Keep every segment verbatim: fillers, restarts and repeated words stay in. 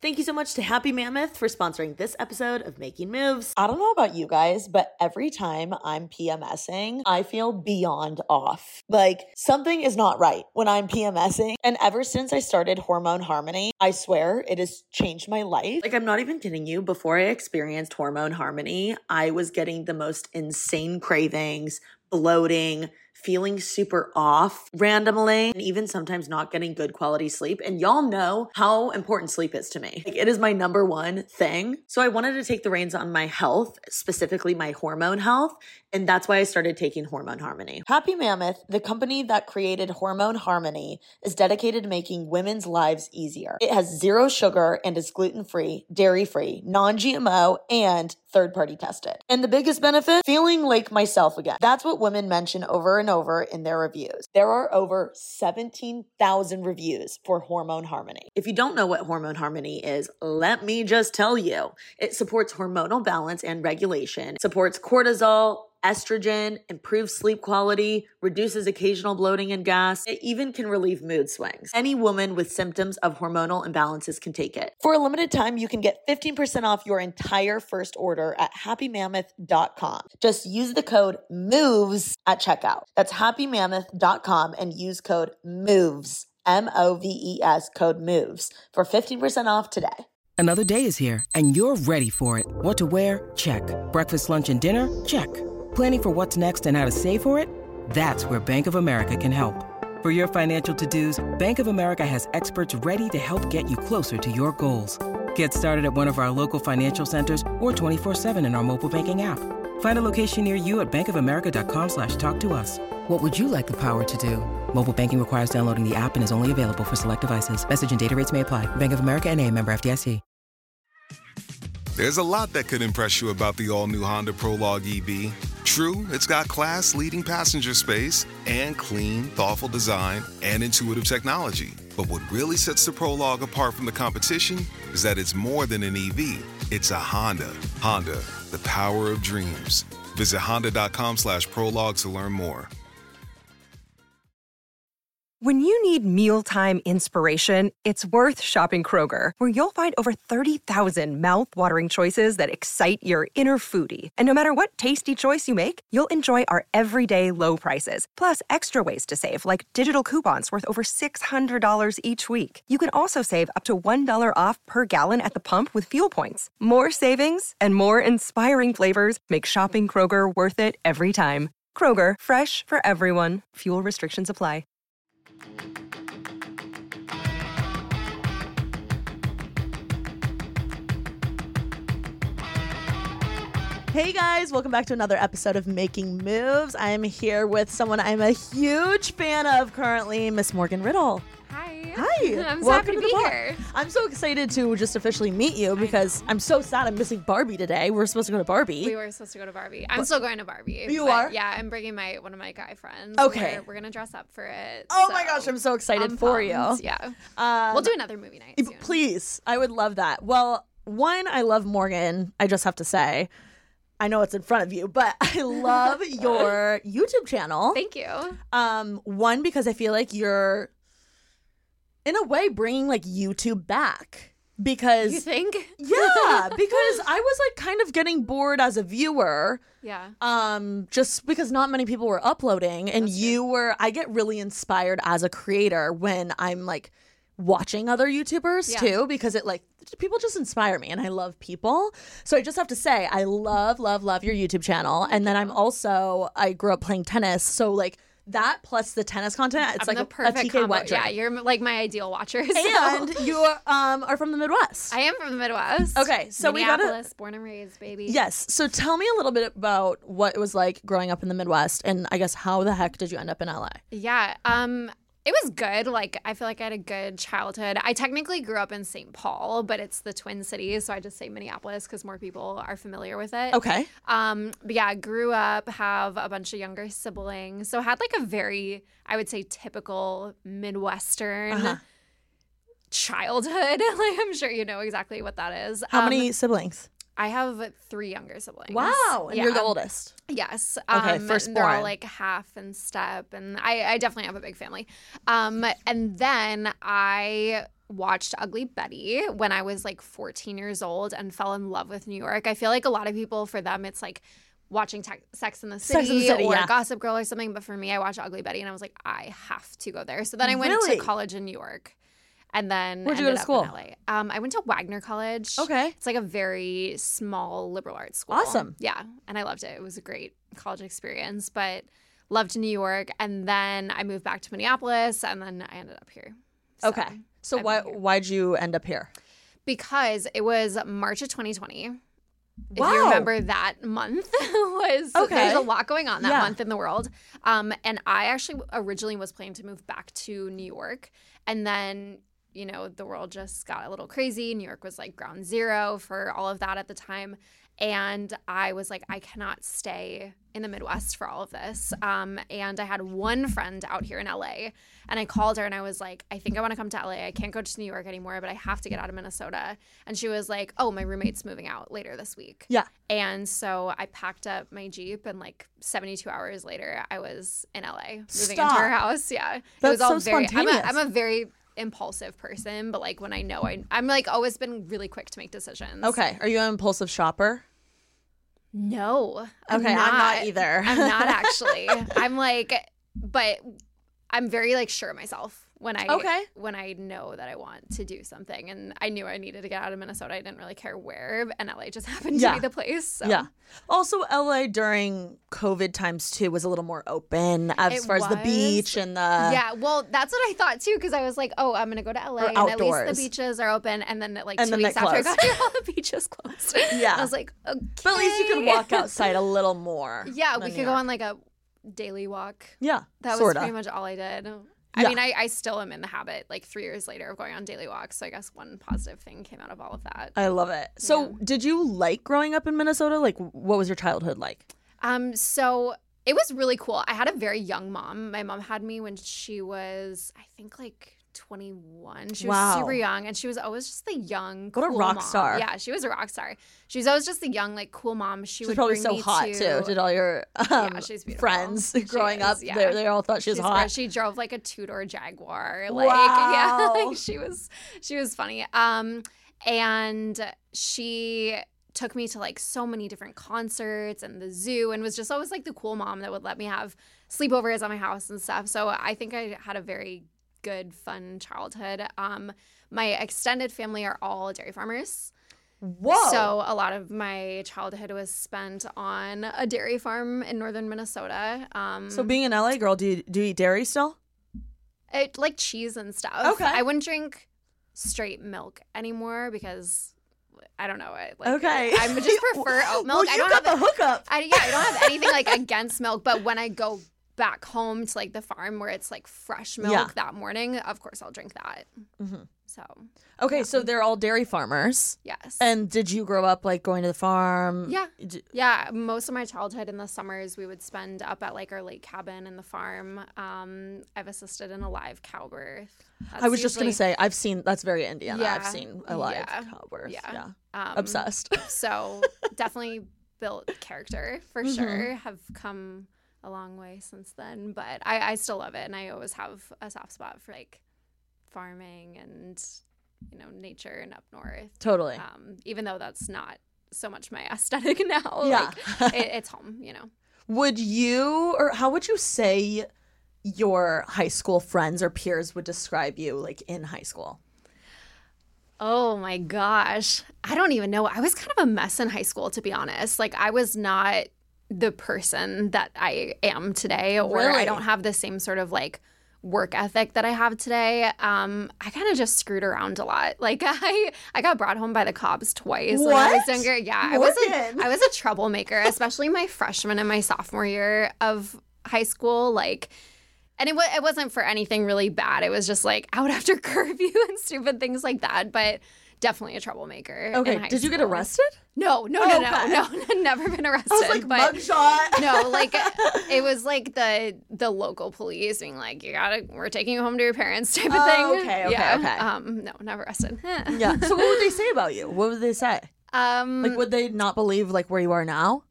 Thank you so much to Happy Mammoth for sponsoring this episode of Making Moves. I don't know about you guys, but every time I'm PMSing, I feel beyond off. Like something is not right when I'm PMSing. And ever since I started Hormone Harmony, I swear it has changed my life. Like I'm not even kidding you. Before I experienced Hormone Harmony, I was getting the most insane cravings, bloating, feeling super off randomly, and even sometimes not getting good quality sleep. And y'all know how important sleep is to me. Like, it is my number one thing. So I wanted to take the reins on my health, specifically my hormone health. And that's why I started taking Hormone Harmony. Happy Mammoth, the company that created Hormone Harmony, is dedicated to making women's lives easier. It has zero sugar and is gluten-free, dairy-free, non-G M O, and third-party tested. And the biggest benefit? Feeling like myself again. That's what women mention over and over in their reviews. There are over seventeen thousand reviews for Hormone Harmony. If you don't know what Hormone Harmony is, let me just tell you. It supports hormonal balance and regulation, supports cortisol, estrogen, improves sleep quality, reduces occasional bloating and gas. It even can relieve mood swings. Any woman with symptoms of hormonal imbalances can take it. For a limited time, you can get fifteen percent off your entire first order at happy mammoth dot com. Just use the code MOVES at checkout. That's happy mammoth dot com and use code MOVES, M O V E S, code MOVES for fifteen percent off today. Another day is here and you're ready for it. What to wear? Check. Breakfast, lunch, and dinner? Check. Planning for what's next and how to save for it? That's where Bank of America can help. For your financial to-dos, Bank of America has experts ready to help get you closer to your goals. Get started at one of our local financial centers or twenty-four seven in our mobile banking app. Find a location near you at bankofamerica.com slash talk to us. What would you like the power to do? Mobile banking requires downloading the app and is only available for select devices. Message and data rates may apply. Bank of America N A, member F D I C. There's a lot that could impress you about the all-new Honda Prologue E V. True, it's got class-leading passenger space and clean, thoughtful design and intuitive technology. But what really sets the Prologue apart from the competition is that it's more than an E V. It's a Honda. Honda, the power of dreams. Visit honda.com slash prologue to learn more. When you need mealtime inspiration, it's worth shopping Kroger, where you'll find over thirty thousand mouth-watering choices that excite your inner foodie. And no matter what tasty choice you make, you'll enjoy our everyday low prices, plus extra ways to save, like digital coupons worth over six hundred dollars each week. You can also save up to one dollar off per gallon at the pump with fuel points. More savings and more inspiring flavors make shopping Kroger worth it every time. Kroger, fresh for everyone. Fuel restrictions apply. Hey guys, welcome back to another episode of Making Moves. I'm here with someone I'm a huge fan of currently, Miss Morgan Riddle. Hi. Hi. I'm so happy to, to be here. I'm so excited to just officially meet you because I'm so sad I'm missing Barbie today. We were supposed to go to Barbie. We were supposed to go to Barbie. I'm but, still going to Barbie. You are? Yeah, I'm bringing my one of my guy friends. Okay. We're, we're going to dress up for it. Oh so my gosh, I'm so excited I'm for pumped. you. Yeah. Um, we'll do another movie night soon. Please. I would love that. Well, one, I love Morgan. I just have to say. I know it's in front of you, but I love your YouTube channel. Thank you. Um, one, because I feel like you're, in a way, bringing like YouTube back. Because you think? Yeah, because I was like kind of getting bored as a viewer. Yeah. Um, just because not many people were uploading, and That's you true. were. I get really inspired as a creator when I'm like watching other YouTubers Yeah. too, because it like people just inspire me and I love people. So I just have to say I love, love, love your YouTube channel. And then I'm also, I grew up playing tennis. So like that plus the tennis content, it's I'm like the a, perfect a T K combo. wet dream. Yeah, you're like my ideal watcher. So. And you um, are from the Midwest. I am from the Midwest. Okay, so we gotta- Minneapolis, born and raised, baby. Yes. So tell me a little bit about what it was like growing up in the Midwest, and I guess how the heck did you end up in L A? Yeah. Um, it was good. Like, I feel like I had a good childhood. I technically grew up in Saint Paul, but it's the Twin Cities, so I just say Minneapolis because more people are familiar with it. Okay. Um, but yeah, I grew up, have a bunch of younger siblings, so had like a very, I would say, typical Midwestern Uh-huh. childhood. Like, I'm sure you know exactly what that is. How Um, many siblings? I have three younger siblings. Wow. And yeah. you're the oldest. Yes. Okay, Um, firstborn. They're all like half and step, and I, I definitely have a big family. Um, and then I watched Ugly Betty when I was like fourteen years old and fell in love with New York. I feel like a lot of people, for them, it's like watching te- Sex in the City, Sex and the City, or yeah. Gossip Girl or something. But for me, I watched Ugly Betty and I was like, I have to go there. So then I went Really? to college in New York. And then Where'd you go ended to school? up in L A. Um, I went to Wagner College. Okay. It's like a very small liberal arts school. Awesome. Yeah. And I loved it. It was a great college experience, but loved New York. And then I moved back to Minneapolis and then I ended up here. So Okay. So I've why been here. why'd you end up here? Because it was March of twenty twenty. If Wow. you remember that month was Okay. there's a lot going on that Yeah. month in the world. Um, and I actually originally was planning to move back to New York. And then, you know, the world just got a little crazy. New York was like ground zero for all of that at the time. And I was like, I cannot stay in the Midwest for all of this. Um, and I had one friend out here in L A, and I called her and I was like, I think I want to come to L A. I can't go to New York anymore, but I have to get out of Minnesota. And she was like, oh, my roommate's moving out later this week. Yeah. And so I packed up my Jeep, and like seventy-two hours later, I was in L A moving Stop. into her house. Yeah. It That's was all so very, I'm a, spontaneous. I'm a very impulsive person, but like when I know I, I'm like always been really quick to make decisions. Okay. Are you an impulsive shopper? No. I'm Okay, I'm not either. I'm not actually. I'm like, but I'm very like sure of myself when I Okay. when I know that I want to do something, and I knew I needed to get out of Minnesota. I didn't really care where, and L A just happened to Yeah. be the place. So. Yeah. Also, L A during COVID times too was a little more open as It far as the was. beach and the Yeah, well, that's what I thought too, because I was like, oh, I'm gonna go to L A Or and at least outdoors. the beaches are open, and then like And two then they weeks after I closed. got here, all the beaches closed. Yeah. I was like, okay. But at least you can walk outside a little more. Yeah, than we New could go York. on like a daily walk. Yeah. That was sorta. pretty much all I did. I Yeah. mean, I, I still am in the habit, like three years later, of going on daily walks. So I guess one positive thing came out of all of that. I love it. So, Yeah. did you like growing up in Minnesota? Like, what was your childhood like? Um, so it was really cool. I had a very young mom. My mom had me when she was, I think, like twenty-one. She was Wow. super young, and she was always just the young, What a cool rock mom. star. Yeah, she was a rock star. She was always just the young, like, cool mom. She She's would probably bring so me hot to, too. Did all your um, she's beautiful. friends She growing is, up? yeah. They, they all thought she was She's hot. great. She drove like a two-door Jaguar. Like, Wow. yeah, like she was, she was funny. Um, and she took me to like so many different concerts and the zoo, and was just always like the cool mom that would let me have sleepovers at my house and stuff. So I think I had a very good, fun childhood. Um, my extended family are all dairy farmers. Whoa. So a lot of my childhood was spent on a dairy farm in northern Minnesota. Um, So being an L A girl, do you do you eat dairy still? it, like cheese and stuff. Okay. I wouldn't drink straight milk anymore because I don't know. I, like, Okay. I would just prefer oat milk. Well, I you don't got have the hookup. I, yeah, I don't have anything like against milk, but when I go back home to like the farm where it's like fresh milk Yeah. that morning, of course I'll drink that. Mhm. So Okay, so they're all dairy farmers. yes. And did you grow up like going to the farm? Yeah. D- Yeah, most of my childhood in the summers we would spend up at like our lake cabin in the farm. Um, I've assisted in a live cow birth. I was just gonna That's say I've seen that's very Indiana. I've Yeah. seen a live Yeah. cow birth. Yeah. Yeah. usually, um, Obsessed. So definitely built character for Mhm. sure. Have come a long way since then, but I, I still love it, and I always have a soft spot for like farming and you know nature and up north. Totally. Um, even though that's not so much my aesthetic now. Yeah. Like, it, it's home. You know. Would you or how would you say your high school friends or peers would describe you like in high school? Oh my gosh. I don't even know. I was kind of a mess in high school, to be honest. Like, I was not the person that I am today, or Really? I don't have the same sort of like work ethic that I have today. Um, I kind of just screwed around a lot. Like, I I got brought home by the cops twice when I was What? younger. Yeah, I was Morgan. a, I was a troublemaker, especially my freshman and my sophomore year of high school. Like, and it, wa- it wasn't for anything really bad. It was just like out after curfew and stupid things like that. But definitely a troublemaker. in Okay. high Did you get school. arrested? No, no, no, Okay. no, no. Never been arrested. I was like but mugshot. no, like it was like the the local police being like, "You gotta, we're taking you home to your parents," type of Oh, thing. okay, okay, yeah. okay. Um, no, never arrested. Yeah. So what would they say about you? What would they say? Um, Like would they not believe like where you are now?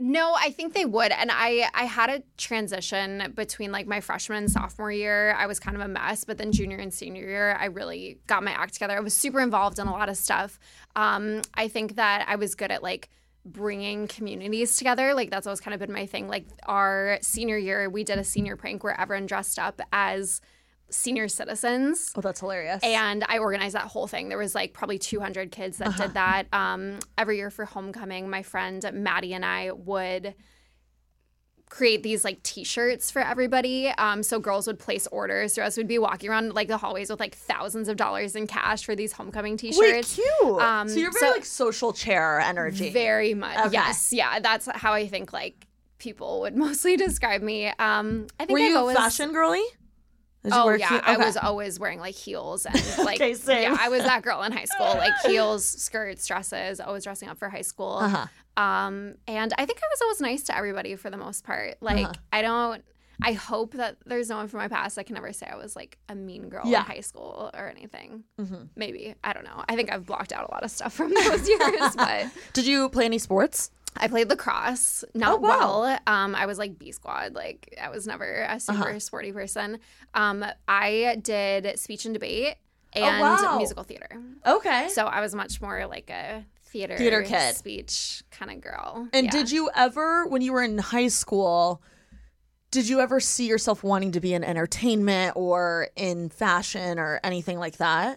No, I think they would. And I, I had a transition between like my freshman and sophomore year. I was kind of a mess, but then junior and senior year, I really got my act together. I was super involved in a lot of stuff. Um, I think that I was good at like bringing communities together. Like that's always kind of been my thing. Like our senior year, we did a senior prank where everyone dressed up as senior citizens. Oh, that's hilarious. And I organized that whole thing. There was like probably two hundred kids that uh-huh. did that. Um, every year for homecoming, my friend Maddie and I would create these like t-shirts for everybody. Um, so girls would place orders. So us would be walking around like the hallways with like thousands of dollars in cash for these homecoming t-shirts. Wait, cute. Um, so you're very so, like social chair energy. Very much. Okay. Yes. Yeah. That's how I think like people would mostly describe me. Um, I think Were I've you always, a fashion girly? Oh, yeah. Okay. I was always wearing, like, heels. And, like, okay, same. Yeah, I was that girl in high school. Like, heels, skirts, dresses, always dressing up for high school. Uh-huh. Um, and I think I was always nice to everybody for the most part. Like, uh-huh. I don't – I hope that there's no one from my past. I can never say I was, like, a mean girl yeah. in high school or anything. Mm-hmm. Maybe. I don't know. I think I've blocked out a lot of stuff from those years. But did you play any sports? I played lacrosse, not oh, wow. well. Um, I was like B squad. Like I was never a super uh-huh. sporty person. Um, I did speech and debate and oh, wow. musical theater. Okay. So I was much more like a theater, theater kid, speech kind of girl. And yeah. did you ever, when you were in high school, did you ever see yourself wanting to be in entertainment or in fashion or anything like that?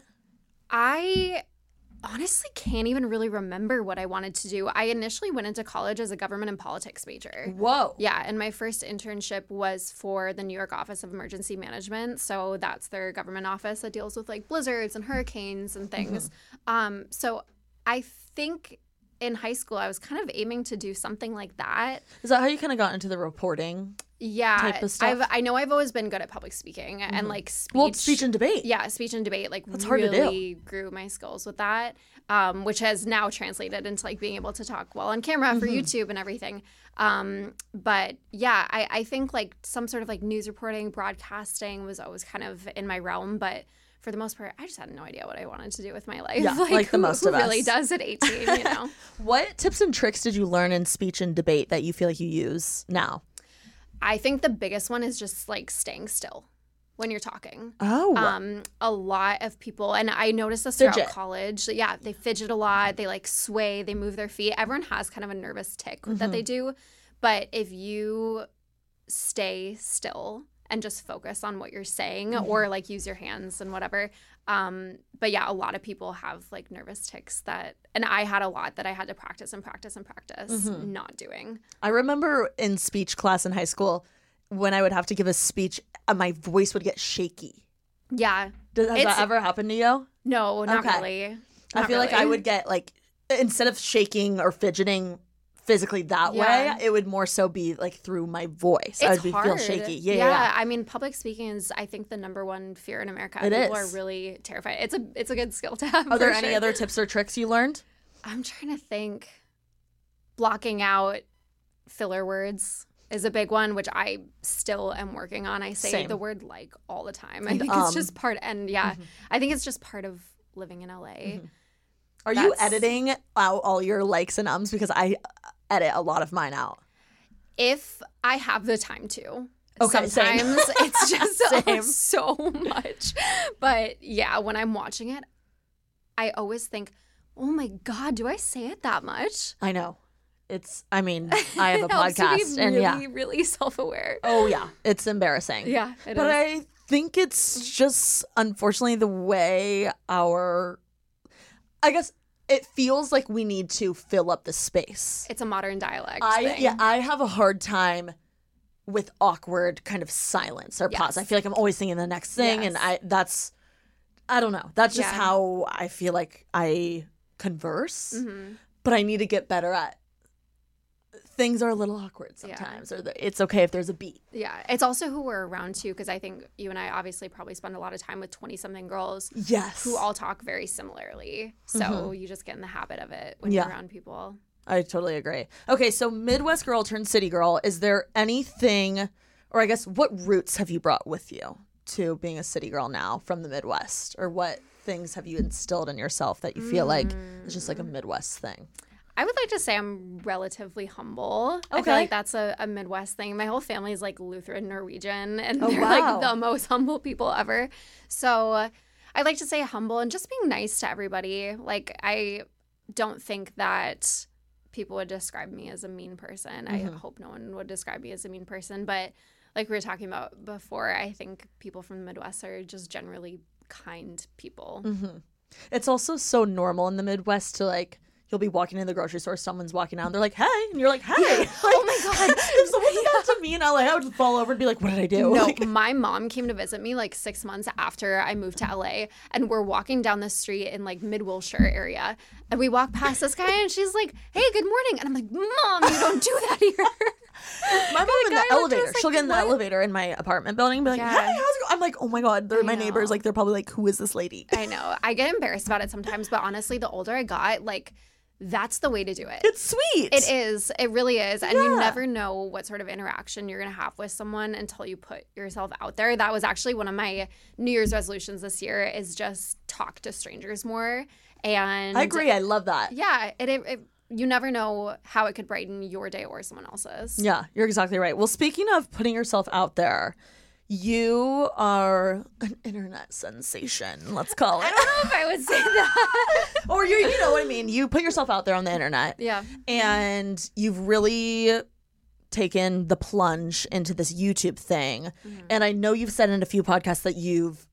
I honestly can't even really remember what I wanted to do. I initially went into college as a government and politics major. Whoa. Yeah, and my first internship was for the New York Office of Emergency Management. So that's their government office that deals with like blizzards and hurricanes and things. Mm-hmm. Um, so I think in high school I was kind of aiming to do something like that. Is that how you kind of got into the reporting? Yeah, type of stuff? I've, I know I've always been good at public speaking mm-hmm. and like speech. Well, speech and debate. Yeah, speech and debate. Like That's really hard to do. grew my skills with that, um, which has now translated into like being able to talk well on camera for mm-hmm. YouTube and everything. Um, but yeah, I, I think like some sort of like news reporting, broadcasting was always kind of in my realm, but for the most part, I just had no idea what I wanted to do with my life. Yeah, like, like the who, most who of us. really does at eighteen, you know? What tips and tricks did you learn in speech and debate that you feel like you use now? I think the biggest one is just like staying still when you're talking. Oh. Um, a lot of people, and I noticed this throughout fidget. college. Yeah, they fidget a lot. They like sway. They move their feet. Everyone has kind of a nervous tick mm-hmm. that they do. But if you stay still and just focus on what you're saying mm-hmm. or like use your hands and whatever. Um, but yeah, a lot of people have like nervous tics that, and I had a lot that I had to practice and practice and practice mm-hmm. not doing. I remember in speech class in high school when I would have to give a speech, uh, my voice would get shaky. Yeah. Does, has that ever happened to you? No, not okay. really. Not I feel really. like I would get like, instead of shaking or fidgeting physically that yeah. way, it would more so be like through my voice. It's I would be, hard. feel shaky. Yeah, yeah, yeah. I mean, public speaking is, I think, the number one fear in America. It People is. are really terrified. It's a it's a good skill to have. Are there for any sure. other tips or tricks you learned? I'm trying to think. Blocking out filler words is a big one, which I still am working on. I say Same. the word like all the time. I And, think um, it's just part, and yeah, mm-hmm. I think it's just part of living in L A. Mm-hmm. Are That's, you editing out all your likes and ums? Because I edit a lot of mine out. If I have the time to. Okay, sometimes same. it's just Same. so much. But yeah, when I'm watching it, I always think, oh my God, do I say it that much? I know. It's, I mean, I have a it helps podcast to be and really, yeah. really self-aware. Oh yeah, it's embarrassing. Yeah, it but is. I think it's just unfortunately the way our, I guess it feels like we need to fill up the space. It's a modern dialect I thing. yeah, I have a hard time with awkward kind of silence or Yes. pause. I feel like I'm always thinking the next thing, Yes. and I that's, I don't know. That's just Yeah. how I feel like I converse. Mm-hmm. But I need to get better at. Things are a little awkward sometimes, yeah. or the, it's okay if there's a beat. Yeah, it's also who we're around too, because I think you and I obviously probably spend a lot of time with twenty-something girls. Yes, who all talk very similarly. So mm-hmm. you just get in the habit of it when yeah. you're around people. I totally agree. Okay, so Midwest girl turned city girl. Is there anything, or I guess, what roots have you brought with you to being a city girl now from the Midwest, or what things have you instilled in yourself that you feel mm. like is just like a Midwest thing? I would like to say I'm relatively humble. I Okay. feel like that's a, a Midwest thing. My whole family is like Lutheran Norwegian, and Oh, they're wow. like the most humble people ever. So uh, I'd like to say humble and just being nice to everybody. Like, I don't think that people would describe me as a mean person. Mm-hmm. I hope no one would describe me as a mean person. But like we were talking about before, I think people from the Midwest are just generally kind people. Mm-hmm. It's also so normal in the Midwest to like, you'll be walking in the grocery store, someone's walking out, and they're like, hey, and you're like, hey. Like, Oh my God. if someone did that to me in L A, I would just fall over and be like, what did I do? No, Like, my mom came to visit me like six months after I moved to L A, and we're walking down the street in like mid Wilshire area, and we walk past this guy, and she's like, "Hey, good morning," and I'm like, "Mom, you don't do that here." my mom in guy the looked elevator, at us she'll like, get in the "What?" elevator in my apartment building and be like, Yeah. hey, how's it going? I'm like, oh my God, they're I my neighbors. know. Like, they're probably like, who is this lady? I know. I get embarrassed about it sometimes, but honestly, the older I got, like, that's the way to do it. It's sweet. It is. It really is. And Yeah. you never know what sort of interaction you're going to have with someone until you put yourself out there. That was actually one of my New Year's resolutions this year, is just talk to strangers more. And I agree. I love that. Yeah, it, it, it you never know how it could brighten your day or someone else's. Yeah, you're exactly right. Well, speaking of putting yourself out there, you are an internet sensation, let's call it. I don't know if I would say that. Or you you know what I mean. You put yourself out there on the internet. Yeah. And you've really taken the plunge into this YouTube thing. Mm-hmm. And I know you've said in a few podcasts that you've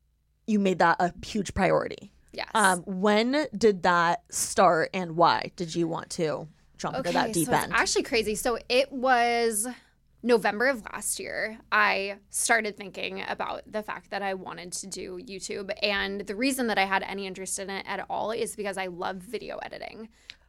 you made that a huge priority. Yes. Um, when did that start and why did you want to jump into that deep so end? It's actually crazy. So it was November of last year. I started thinking about the fact that I wanted to do YouTube. And the reason that I had any interest in it at all is because I love video editing.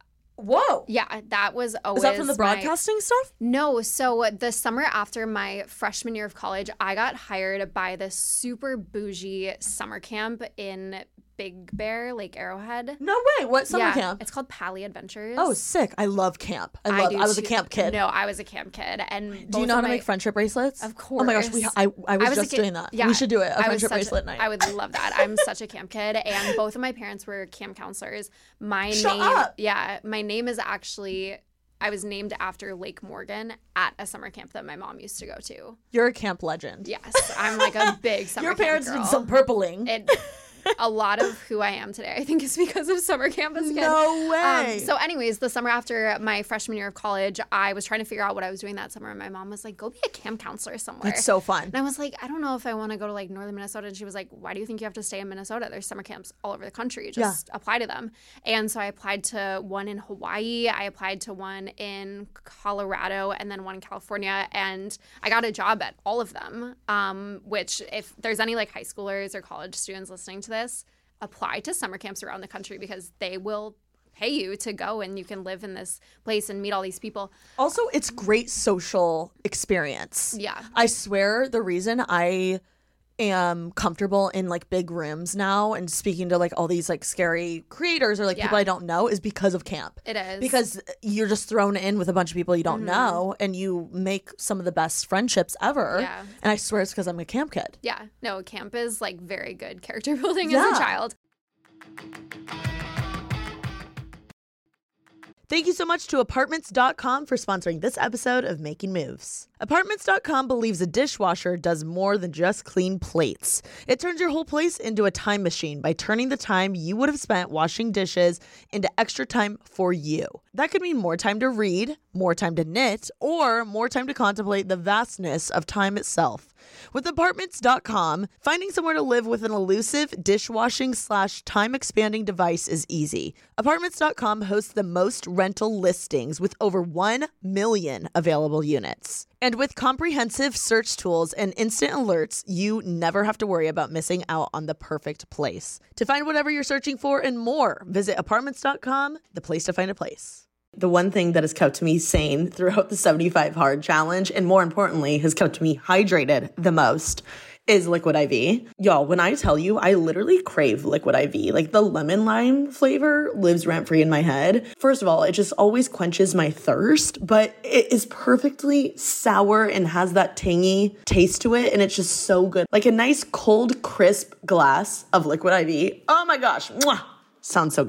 Whoa. Yeah, that was always Is that from the my- broadcasting stuff? No, so the summer after my freshman year of college, I got hired by this super bougie summer camp in Big Bear, Lake Arrowhead. No way. What summer yeah, camp? It's called Pally Adventures. Oh, sick. I love camp. I love do I, was a too. camp kid. No, I was a camp kid. And Do you both know how of to my- make friendship bracelets? Of Oh my gosh, we course. I, I was, was a just kid- doing that. Yeah, We should do it. A I was friendship such bracelet a, night. I would love that. I'm such a camp kid, and both of my parents were camp counselors. My Shut name, up. yeah, my name is actually. I was named after Lake Morgan at a summer camp that my mom used to go to. You're a camp legend. Yes, I'm like a big summer Your camp parents girl. did some purpling. It, a lot of who I am today, I think, is because of summer camp as a kid. No way. Um, so anyways, the summer after my freshman year of college, I was trying to figure out what I was doing that summer. And my mom was like, go be a camp counselor somewhere. It's so fun. And I was like, I don't know if I want to go to like northern Minnesota. And she was like, why do you think you have to stay in Minnesota? There's summer camps all over the country. Just apply to them. And so I applied to one in Hawaii. I applied to one in Colorado and then one in California. And I got a job at all of them, um, which if there's any like high schoolers or college students listening to this, apply to summer camps around the country because they will pay you to go and you can live in this place and meet all these people. Also, it's great social experience. Yeah. I swear the reason I am comfortable in like big rooms now and speaking to like all these like scary creators or like Yeah. people I don't know is because of camp. It is. Because you're just thrown in with a bunch of people you don't Mm-hmm. know and you make some of the best friendships ever. Yeah. And I swear it's because I'm a camp kid. Yeah, no, camp is like very good character building Yeah. as a child. Thank you so much to Apartments dot com for sponsoring this episode of Making Moves. Apartments dot com believes a dishwasher does more than just clean plates. It turns your whole place into a time machine by turning the time you would have spent washing dishes into extra time for you. That could mean more time to read, more time to knit, or more time to contemplate the vastness of time itself. With Apartments dot com, finding somewhere to live with an elusive dishwashing slash time expanding device is easy. Apartments dot com hosts the most rental listings with over one million available units. And with comprehensive search tools and instant alerts, you never have to worry about missing out on the perfect place. To find whatever you're searching for and more, visit Apartments dot com, the place to find a place. The one thing that has kept me sane throughout the seventy-five hard challenge, and more importantly, has kept me hydrated the most, is Liquid I V. Y'all, when I tell you, I literally crave Liquid I V. Like, the lemon lime flavor lives rent-free in my head. First of all, it just always quenches my thirst, but it is perfectly sour and has that tangy taste to it, and it's just so good. Like a nice, cold, crisp glass of Liquid I V. Oh my gosh. Mwah! Sounds so good.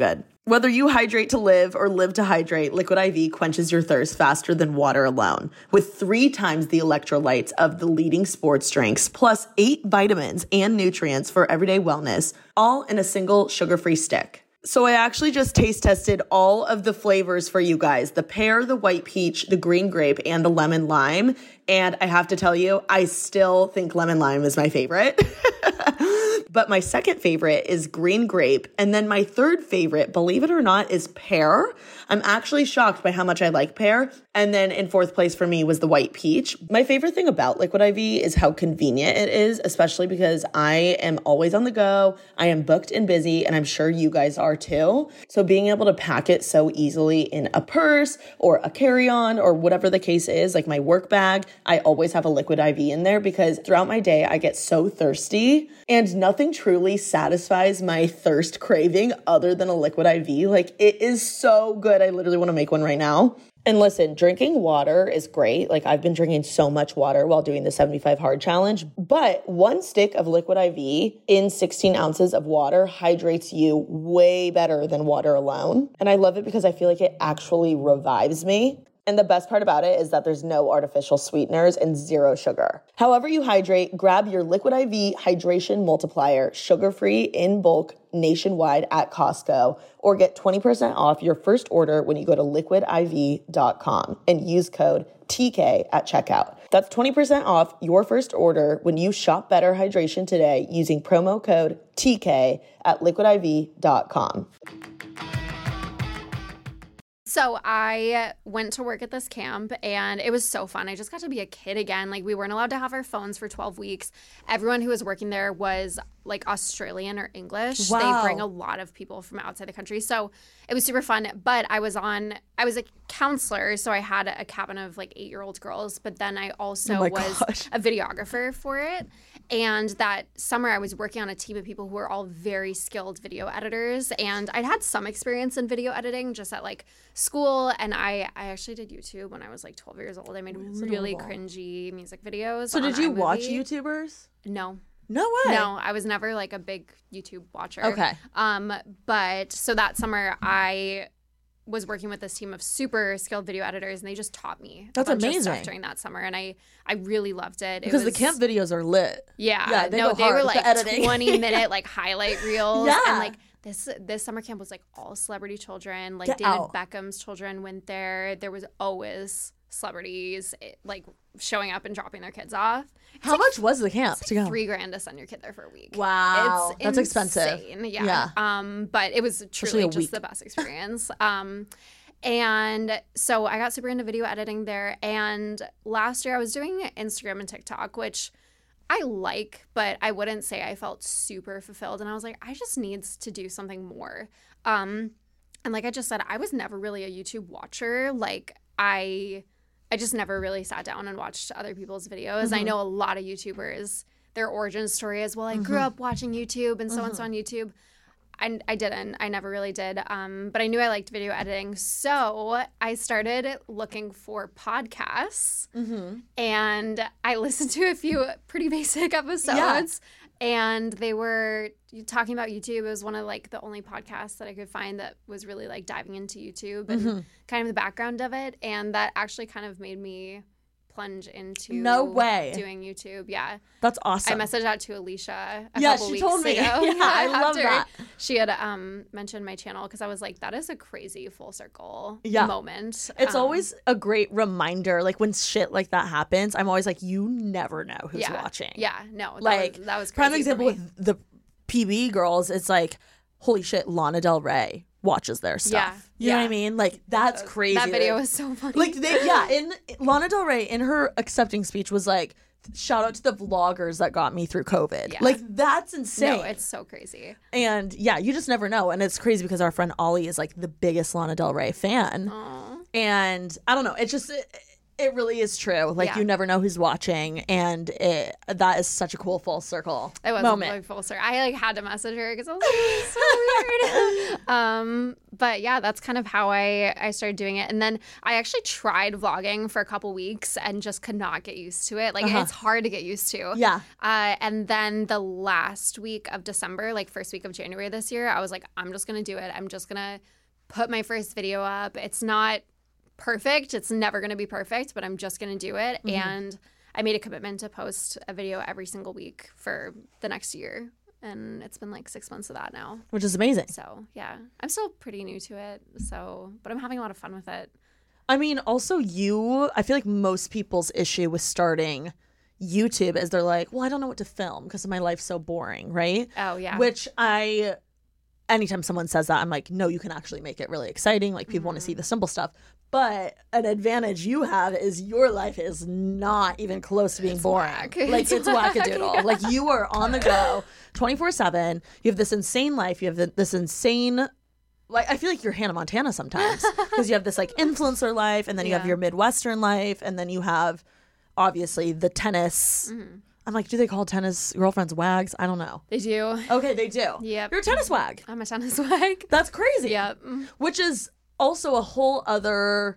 Whether you hydrate to live or live to hydrate, Liquid I V quenches your thirst faster than water alone. With three times the electrolytes of the leading sports drinks, plus eight vitamins and nutrients for everyday wellness, all in a single sugar-free stick. So I actually just taste tested all of the flavors for you guys. The pear, the white peach, the green grape, and the lemon lime. And I have to tell you, I still think lemon lime is my favorite. But my second favorite is green grape. And then my third favorite, believe it or not, is pear. I'm actually shocked by how much I like pear. And then in fourth place for me was the white peach. My favorite thing about Liquid I V is how convenient it is, especially because I am always on the go. I am booked and busy, and I'm sure you guys are too. So being able to pack it so easily in a purse or a carry-on or whatever the case is, like my work bag, I always have a Liquid I V in there because throughout my day, I get so thirsty and nothing truly satisfies my thirst craving other than a Liquid I V. Like, it is so good. I literally want to make one right now. And listen, drinking water is great. Like, I've been drinking so much water while doing the seventy-five hard challenge, but one stick of Liquid I V in sixteen ounces of water hydrates you way better than water alone. And I love it because I feel like it actually revives me. And the best part about it is that there's no artificial sweeteners and zero sugar. However you hydrate, grab your Liquid I V Hydration Multiplier, sugar-free in bulk nationwide at Costco, or get twenty percent off your first order when you go to liquid I V dot com and use code T K at checkout. That's twenty percent off your first order when you shop Better Hydration today using promo code T K at liquid I V dot com. So I went to work at this camp, and it was so fun. I just got to be a kid again. Like, we weren't allowed to have our phones for twelve weeks. Everyone who was working there was like Australian or English. Wow. They bring a lot of people from outside the country. So it was super fun. But I was on, I was a counselor. So I had a cabin of like eight-year-old girls. But then I also Oh my was gosh. a videographer for it. And that summer I was working on a team of people who were all very skilled video editors. And I'd had some experience in video editing just at like school. And I, I actually did YouTube when I was like twelve years old. I made really adorable. cringy music videos. So on did you iMovie. watch YouTubers? No. No way. No, I was never like a big YouTube watcher. Okay. Um, but so that summer I was working with this team of super skilled video editors, and they just taught me That's a bunch amazing. of stuff during that summer, and I I really loved it. It Because was, the camp videos are lit. yeah, Yeah, they no, go they hard were with the like editing. twenty minute like highlight reels, Yeah. and like this this summer camp was like all celebrity children. Like Get David out. Beckham's children went there. There was always celebrities eh, like showing up and dropping their kids off. It's How like much was the camp to go? three grand to send your kid there for a week. Wow. It's That's expensive. insane. Yeah. Yeah. Um, but it was Especially truly a just week. the best experience. um, and so I got super into video editing there. And last year I was doing Instagram and TikTok, which I like, but I wouldn't say I felt super fulfilled. And I was like, I just need to do something more. Um, and like I just said, I was never really a YouTube watcher. Like I, I just never really sat down and watched other people's videos. Mm-hmm. I know a lot of YouTubers, their origin story is, well, I grew Mm-hmm. up watching YouTube and so and so on YouTube. I, I didn't. I never really did. Um, but I knew I liked video editing. So I started looking for podcasts. Mm-hmm. And I listened to a few pretty basic episodes. And they were talking about YouTube. It was one of like the only podcasts that I could find that was really like diving into YouTube and Mm-hmm. kind of the background of it. And that actually kind of made me plunge into No way. doing YouTube. Yeah. That's awesome. I messaged out to Alicia a Yeah, couple she weeks told me. ago. Yeah, I love after that. She had um, mentioned my channel because I was like, that is a crazy full circle Yeah. moment. It's Um, always a great reminder. Like when shit like that happens, I'm always like, you never know who's yeah, watching. Yeah, no, that Like was, that was prime crazy for example me. with the P B girls. It's like, holy shit, Lana Del Rey watches their stuff. Yeah, You know what yeah. I mean? Like that's crazy. That video Like- was so funny. Like they, yeah, in Lana Del Rey in her accepting speech was like, shout out to the vloggers that got me through COVID. Yeah. Like that's insane. no, it's so crazy. And yeah, you just never know. And it's crazy because our friend Ollie is like the biggest Lana Del Rey fan. Aw. And I don't know, it's just it, It really is true. Like, Yeah. you never know who's watching, and it, that is such a cool full circle It was moment. like full circle. I like had to message her because I was like, this is so weird. um, but yeah, that's kind of how I I started doing it. And then I actually tried vlogging for a couple weeks and just could not get used to it. Like Uh-huh. it's hard to get used to. Yeah. Uh, and then the last week of December, like first week of January this year, I was like, I'm just gonna do it. I'm just gonna put my first video up. It's not perfect. It's never going to be perfect, but I'm just going to do it. Mm-hmm. And I made a commitment to post a video every single week for the next year. And it's been like six months of that now. Which is amazing. So, yeah, I'm still pretty new to it. So, but I'm having a lot of fun with it. I mean, also you, I feel like most people's issue with starting YouTube is they're like, well, I don't know what to film because my life's so boring, right? Oh, yeah. Which I, anytime someone says that, I'm like, no, you can actually make it really exciting. Like, people mm-hmm. want to see the simple stuff. But an advantage you have is your life is not even close to being it's boring. Whack. Like, it's wackadoodle. Yeah. Like, you are on the go twenty-four seven. You have this insane life. You have this insane, like, I feel like you're Hannah Montana sometimes because you have this, like, influencer life, and then you yeah. have your Midwestern life, and then you have, obviously, the tennis. Mm-hmm. I'm like, do they call tennis girlfriends wags? I don't know. They do. Okay, they do. Yep. You're a tennis wag. I'm a tennis wag. That's crazy. Yep. Which is also a whole other,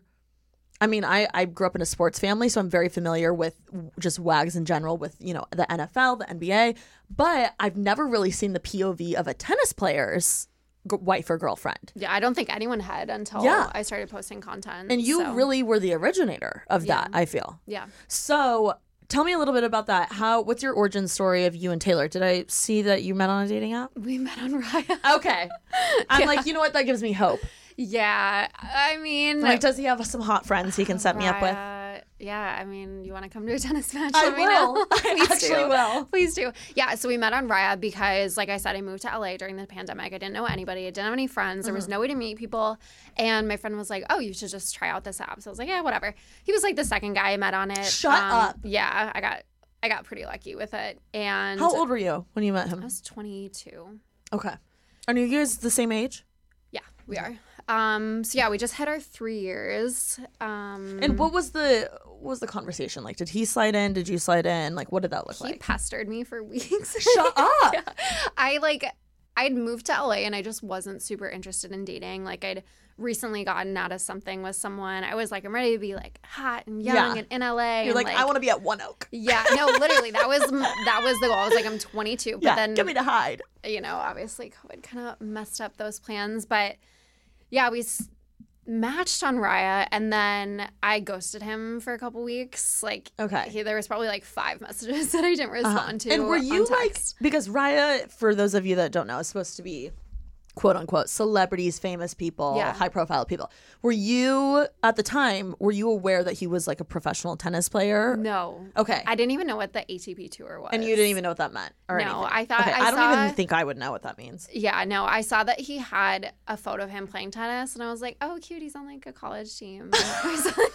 I mean, I, I grew up in a sports family, so I'm very familiar with just wags in general with, you know, the N F L, the N B A, but I've never really seen the P O V of a tennis player's g- wife or girlfriend. Yeah, I don't think anyone had until yeah. I started posting content. And you so. really were the originator of yeah. that, I feel. Yeah. So tell me a little bit about that. How? What's your origin story of you and Taylor? Did I see that you met on a dating app? We met on Raya. Okay. I'm yeah. like, you know what? That gives me hope. Yeah, I mean, like, does he have some hot friends he can set me up with? Yeah, I mean, you want to come to a tennis match? I Let will. Me know. I actually do. will. Please do. Yeah, so we met on Raya because, like I said, I moved to L A during the pandemic. I didn't know anybody. I didn't have any friends. There was no way to meet people. And my friend was like, oh, you should just try out this app. So I was like, yeah, whatever. He was like the second guy I met on it. Shut um, up. Yeah, I got I got pretty lucky with it. And how old were you when you met him? I was twenty-two. Okay. Are you guys the same age? Yeah, we are. Um, so yeah, we just hit our three years. Um, and what was the what was the conversation like? Did he slide in? Did you slide in? Like, what did that look he like? He pestered me for weeks. Shut up. Yeah. I like I'd moved to L A and I just wasn't super interested in dating. Like I'd recently gotten out of something with someone. I was like, I'm ready to be like hot and young yeah. and in L A. You're like, like, I want to be at One Oak. Yeah, no, literally, that was that was the goal. I was like, I'm twenty-two, but yeah, then get me to hide. You know, obviously, COVID kind of messed up those plans, but yeah, we s- matched on Raya, and then I ghosted him for a couple weeks. Like, okay, he, there was probably like five messages that I didn't respond uh-huh. to. And were you on text. like, because Raya, for those of you that don't know, is supposed to be quote unquote celebrities, famous people, yeah. high profile people. Were you at the time, were you aware that he was like a professional tennis player? No. Okay. I didn't even know what the A T P tour was. And you didn't even know what that meant or no, anything? I thought okay. I, I don't saw, even think I would know what that means. Yeah, no, I saw that he had a photo of him playing tennis and I was like, oh, cute, he's on like a college team. That's literally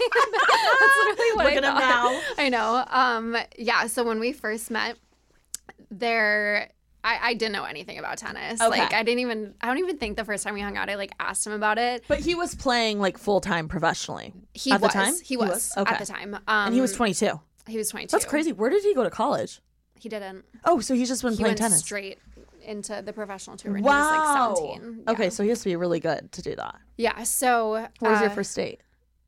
what Look I at him thought. now. I know. Um, yeah, so when we first met, there... I, I didn't know anything about tennis. Okay. Like I didn't even I don't even think the first time we hung out I like asked him about it. But he was playing like full time professionally. He at was. the time? He was, he was? Okay. at the time. Um, and he was twenty-two. He was twenty-two. That's crazy. Where did he go to college? He didn't. Oh, so he's just been he playing went tennis. Straight into the professional tour when wow. he was like seventeen. Yeah. Okay, so he has to be really good to do that. Yeah. So what was uh, your first date?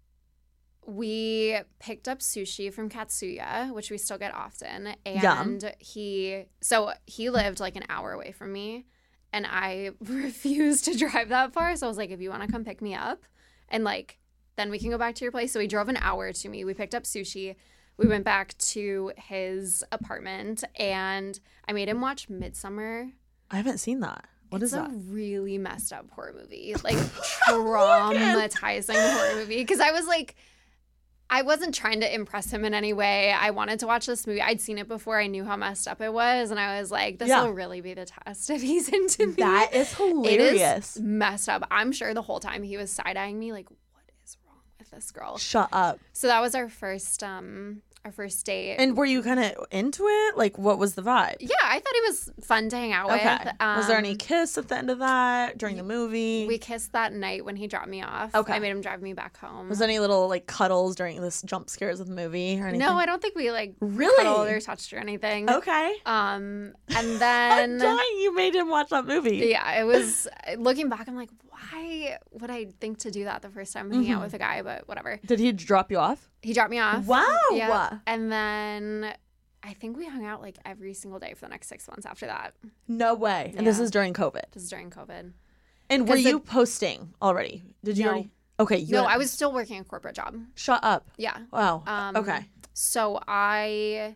We picked up sushi from Katsuya, which we still get often. And Yum. he, so he lived like an hour away from me and I refused to drive that far. So I was like, if you want to come pick me up and like, then we can go back to your place. So he drove an hour to me. We picked up sushi. We went back to his apartment and I made him watch Midsummer. I haven't seen that. What it's is that? a really messed up horror movie, like traumatizing horror movie. Because I was like, I wasn't trying to impress him in any way. I wanted to watch this movie. I'd seen it before. I knew how messed up it was. And I was like, this yeah. will really be the test if he's into me. That is hilarious. It is messed up. I'm sure the whole time he was side-eyeing me like, what is wrong with this girl? Shut up. So that was our first um, our first date. And were you kind of into it? Like, what was the vibe? Yeah, I thought he was fun to hang out Okay. with. Um, was there any kiss at the end of that during the movie? We kissed that night when he dropped me off. Okay. I made him drive me back home. Was there any little like cuddles during this jump scares of the movie or anything? No, I don't think we like Really? cuddled or touched or anything. Okay. Um, and I'm then dying you made him watch that movie. yeah, it was looking back. I'm like, why would I think to do that the first time hanging Mm-hmm. out with a guy? But whatever. Did he drop you off? He dropped me off. Wow. Yeah. And then I think we hung out like every single day for the next six months after that. No way. And this Yeah. is during COVID. This is during COVID. And were 'Cause you the- posting already? Did you No. already? Okay. You No, had- I was still working a corporate job. Shut up. Yeah. Wow. Um, okay. So I,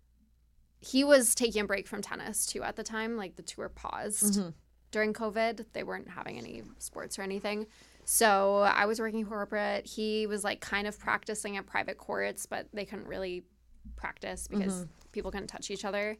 he was taking a break from tennis too at the time. Like the tour paused Mm-hmm. during COVID. They weren't having any sports or anything. So I was working corporate. He was like kind of practicing at private courts, but they couldn't really practice because Mm-hmm. people couldn't touch each other.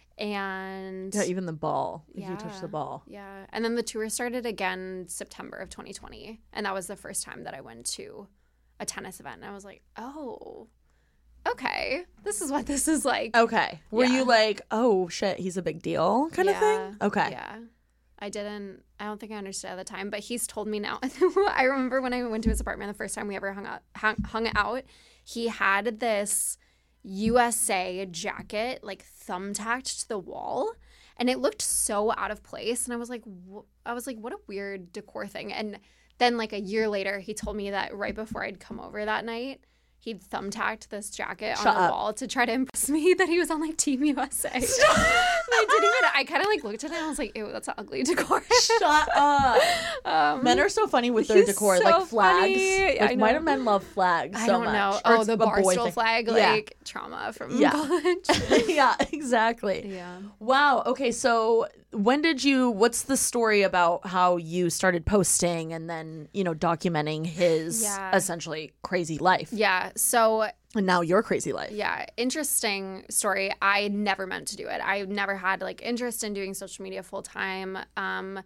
And Yeah, even the ball. If you touch Yeah. the ball. yeah. And then the tour started again September of twenty twenty. And that was the first time that I went to a tennis event. And I was like, oh, okay. This is what this is like. Okay. Were Yeah. you like, oh shit, he's a big deal kind of thing? Okay. Yeah. I didn't, I don't think I understood at the time, but he's told me now. I remember when I went to his apartment the first time we ever hung out, hung, hung out, he had this U S A jacket like thumbtacked to the wall. And it looked so out of place. And I was like, wh- I was like, what a weird decor thing. And then like a year later, he told me that right before I'd come over that night, he'd thumbtacked this jacket Shut on the up. wall to try to impress me that he was on like Team U S A. I didn't even, I kind of like looked at it and I was like, ew, that's an ugly decor. Shut up. um, Men are so funny with their he's decor, so like flags. funny. Like, I why know. do men love flags so I don't much? know. Or Oh, it's the a boy Barstool thing. flag, Yeah. like trauma from Yeah. college. Yeah, exactly. Yeah. Wow. Okay, so when did you, what's the story about how you started posting and then, you know, documenting his Yeah. essentially crazy life? Yeah. So And now your crazy life. yeah, interesting story. I never meant to do it. I never had like interest in doing social media full time. Um,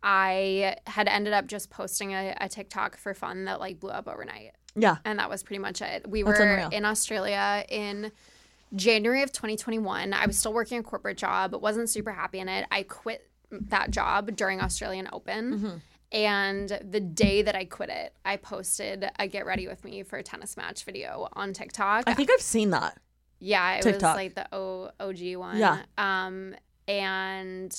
I had ended up just posting a, a TikTok for fun that like blew up overnight. Yeah. And that was pretty much it. We That's were unreal. in Australia in January of twenty twenty-one. I was still working a corporate job, but wasn't super happy in it. I quit that job during Australian Open. Mm-hmm. And the day that I quit it, I posted a get ready with me for a tennis match video on TikTok. I think I've seen that. Yeah, it TikTok. was like the o- OG one. Yeah. Um, and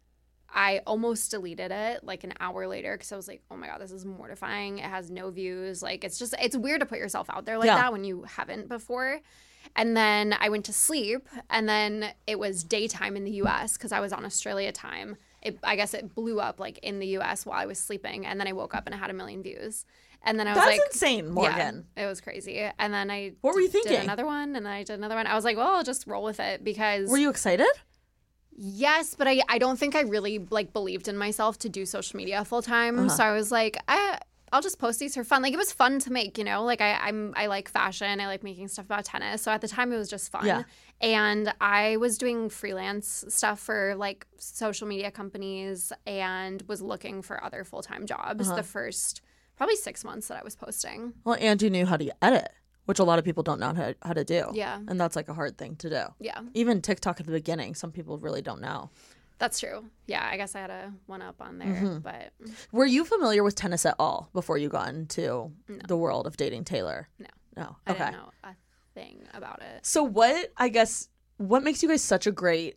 I almost deleted it like an hour later because I was like, oh my God, this is mortifying. It has no views. Like, it's just, it's weird to put yourself out there like Yeah. that when you haven't before. And then I went to sleep, and then it was daytime in the U S because I was on Australia time. It, I guess it blew up like in the U S while I was sleeping, and then I woke up and it had a million views. And then I was That's like, insane, Morgan. yeah, it was crazy. And then I What were you did thinking? another one, and then I did another one. I was like, well, I'll just roll with it because Were you excited? yes, but I, I don't think I really like believed in myself to do social media full time. Uh-huh. So I was like, I I'll just post these for fun. Like, it was fun to make, you know. Like I I'm I like fashion. I like making stuff about tennis. So at the time it was just fun. Yeah. And I was doing freelance stuff for like social media companies and was looking for other full time jobs Uh-huh. the first probably six months that I was posting. Well, and you knew how to edit, which a lot of people don't know how, how to do. Yeah. And that's like a hard thing to do. Yeah. Even TikTok at the beginning, some people really don't know. That's true. Yeah, I guess I had a one up on there, Mm-hmm. but Were you familiar with tennis at all before you got into the world of dating Taylor? no, No. I Okay. didn't know a thing about it. So what, I guess, what makes you guys such a great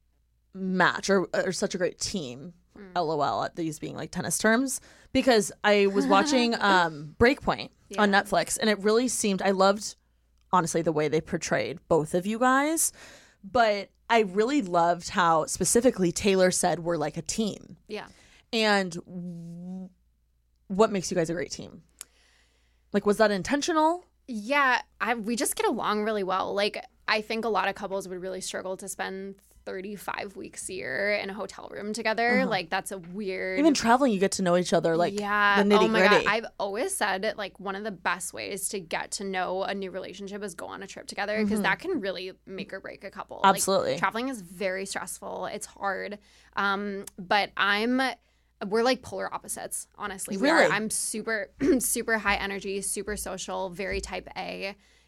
match or, or such a great team? Hmm. LOL at these being like tennis terms, because I was watching um, Breakpoint on Yeah. Netflix, and it really seemed, I loved honestly the way they portrayed both of you guys, but I really loved how specifically Taylor said we're like a team. Yeah. And w- what makes you guys a great team? Like, was that intentional? Yeah, I, we just get along really well. Like, I think a lot of couples would really struggle to spend thirty-five weeks a year in a hotel room together. Like, that's a weird. Even traveling, you get to know each other, like yeah. the nitty Oh my gritty. God. I've always said it, like one of the best ways to get to know a new relationship is go on a trip together because that can really make or break a couple. Mm-hmm. Absolutely. Like, traveling is very stressful. It's hard. Um, but I'm. We're like polar opposites, honestly. We Really? are. I'm super, super high energy, super social, very type A.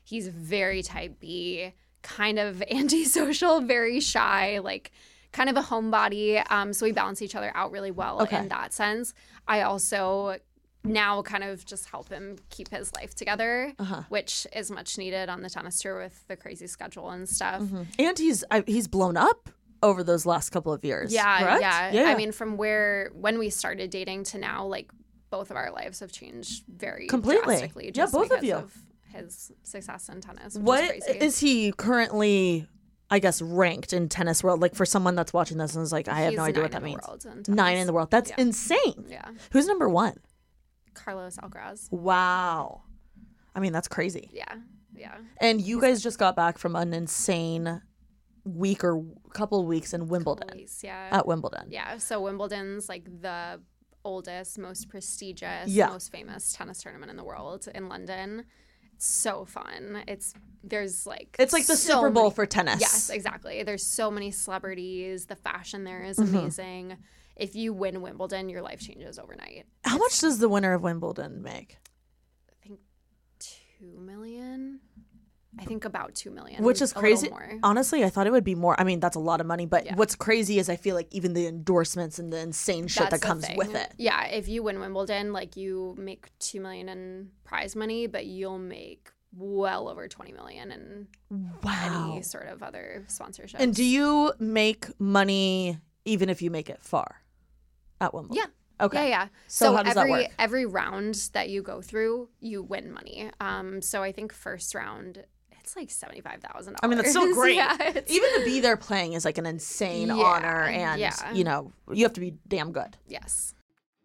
He's very type B, kind of antisocial, very shy, like kind of a homebody. Um, so we balance each other out really well Okay. in that sense. I also now kind of just help him keep his life together, Uh-huh. which is much needed on the tennis tour with the crazy schedule and stuff. Mm-hmm. And he's I, he's blown up over those last couple of years. Yeah, correct? yeah, yeah. I mean, from where when we started dating to now, like both of our lives have changed very Completely. drastically. Yeah, Just both of because you. Of his success in tennis. Which What is, crazy. is he currently, I guess, ranked in tennis world? Like for someone that's watching this and is like, I have He's no idea nine what that in the means. world in tennis. Nine in the world. That's Yeah. insane. Yeah, Who's number one? Carlos Alcaraz. Wow. I mean, that's crazy. Yeah, yeah. And you guys just got back from an insane week or couple weeks in Wimbledon. Police, yeah. At Wimbledon. Yeah, so Wimbledon's like the oldest, most prestigious, Yeah. most famous tennis tournament in the world in London. It's so fun. It's there's like It's like the so Super Bowl many- for tennis. Yes, exactly. There's so many celebrities. The fashion there is Mm-hmm. amazing. If you win Wimbledon, your life changes overnight. How much does the winner of Wimbledon make? I think two million. I think about two million. Which is a little crazy. more. Honestly, I thought it would be more. I mean, that's a lot of money, but Yeah. what's crazy is I feel like even the endorsements and the insane shit That's that the comes thing. with it. Yeah, if you win Wimbledon, like you make two million in prize money, but you'll make well over twenty million in Wow. any sort of other sponsorship. And do you make money even if you make it far at Wimbledon? Yeah. Okay. Yeah, yeah. So So, how does that every work? every round that you go through, you win money. Um, so I think first round it's like seventy five thousand dollars. I mean, that's so great. Yeah, it's- Even to be there playing is like an insane Yeah, honor, and yeah. you know you have to be damn good. yes.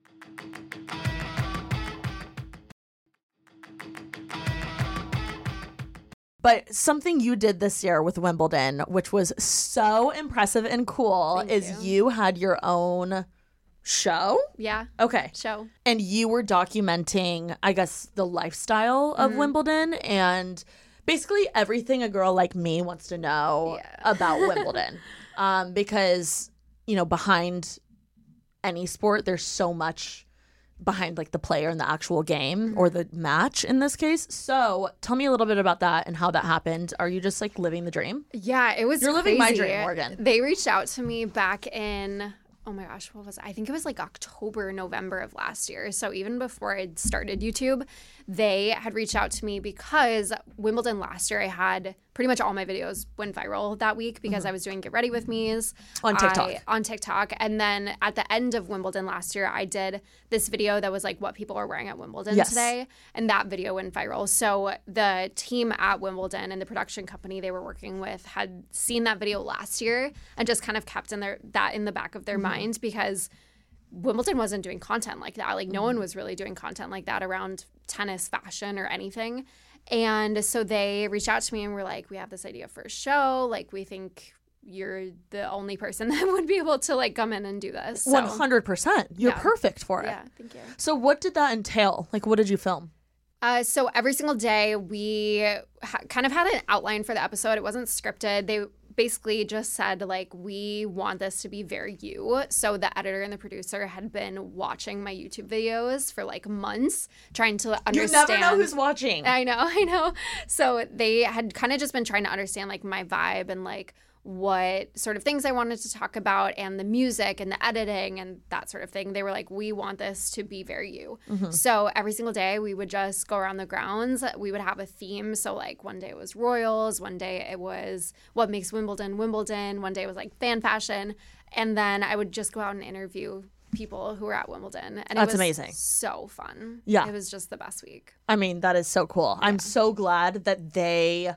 But something you did this year with Wimbledon, which was so impressive and cool, Thank is you. you had your own show. Yeah. Okay. Show. And you were documenting, I guess, the lifestyle of Mm-hmm. Wimbledon and basically everything a girl like me wants to know Yeah. about Wimbledon. Um, because, you know, behind any sport, there's so much behind like the player and the actual game or the match in this case. So tell me a little bit about that and how that happened. Are you just like living the dream? Yeah, it was You're living my crazy. dream, Morgan. They reached out to me back in, oh my gosh, what was it? I think it was like October, November of last year. So even before I'd started YouTube, they had reached out to me because Wimbledon last year, I had pretty much all my videos went viral that week because I was doing Get Ready With Me's. Mm-hmm. On TikTok. I- on TikTok. And then at the end of Wimbledon last year, I did this video that was like what people are wearing at Wimbledon Yes. today. And that video went viral. So the team at Wimbledon and the production company they were working with had seen that video last year and just kind of kept in their that in the back of their mind because Wimbledon wasn't doing content like that. Like no one was really doing content like that around tennis, fashion, or anything. And so they reached out to me and were like, we have this idea for a show. Like we think you're the only person that would be able to like come in and do this. So, one hundred percent. You're Yeah. perfect for it. Yeah, thank you. So what did that entail? Like, what did you film? Uh, so every single day we ha- kind of had an outline for the episode. It wasn't scripted. They basically just said like, we want this to be very you. So the editor and the producer had been watching my YouTube videos for like months, trying to understand. You never know who's watching. I know, I know. So they had kind of just been trying to understand like my vibe and like what sort of things I wanted to talk about and the music and the editing and that sort of thing. They were like, we want this to be very you. Mm-hmm. So every single day we would just go around the grounds. We would have a theme. So like one day it was royals, one day it was what makes Wimbledon Wimbledon, one day it was like fan fashion. And then I would just go out and interview people who were at Wimbledon. And That's it was amazing. so fun. Yeah. It was just the best week. I mean, that is so cool. I'm so glad that they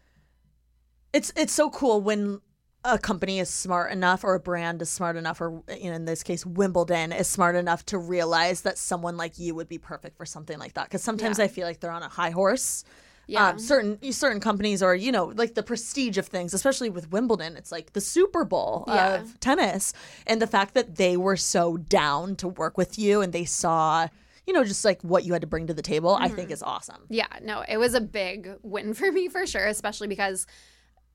It's it's so cool when a company is smart enough or a brand is smart enough or you know, in this case Wimbledon is smart enough to realize that someone like you would be perfect for something like that because sometimes Yeah. I feel like they're on a high horse. Yeah. Um, certain certain companies or you know like the prestige of things, especially with Wimbledon, it's like the Super Bowl Yeah. of tennis, and the fact that they were so down to work with you and they saw you know just like what you had to bring to the table, I think is awesome. Yeah, no, it was a big win for me for sure, especially because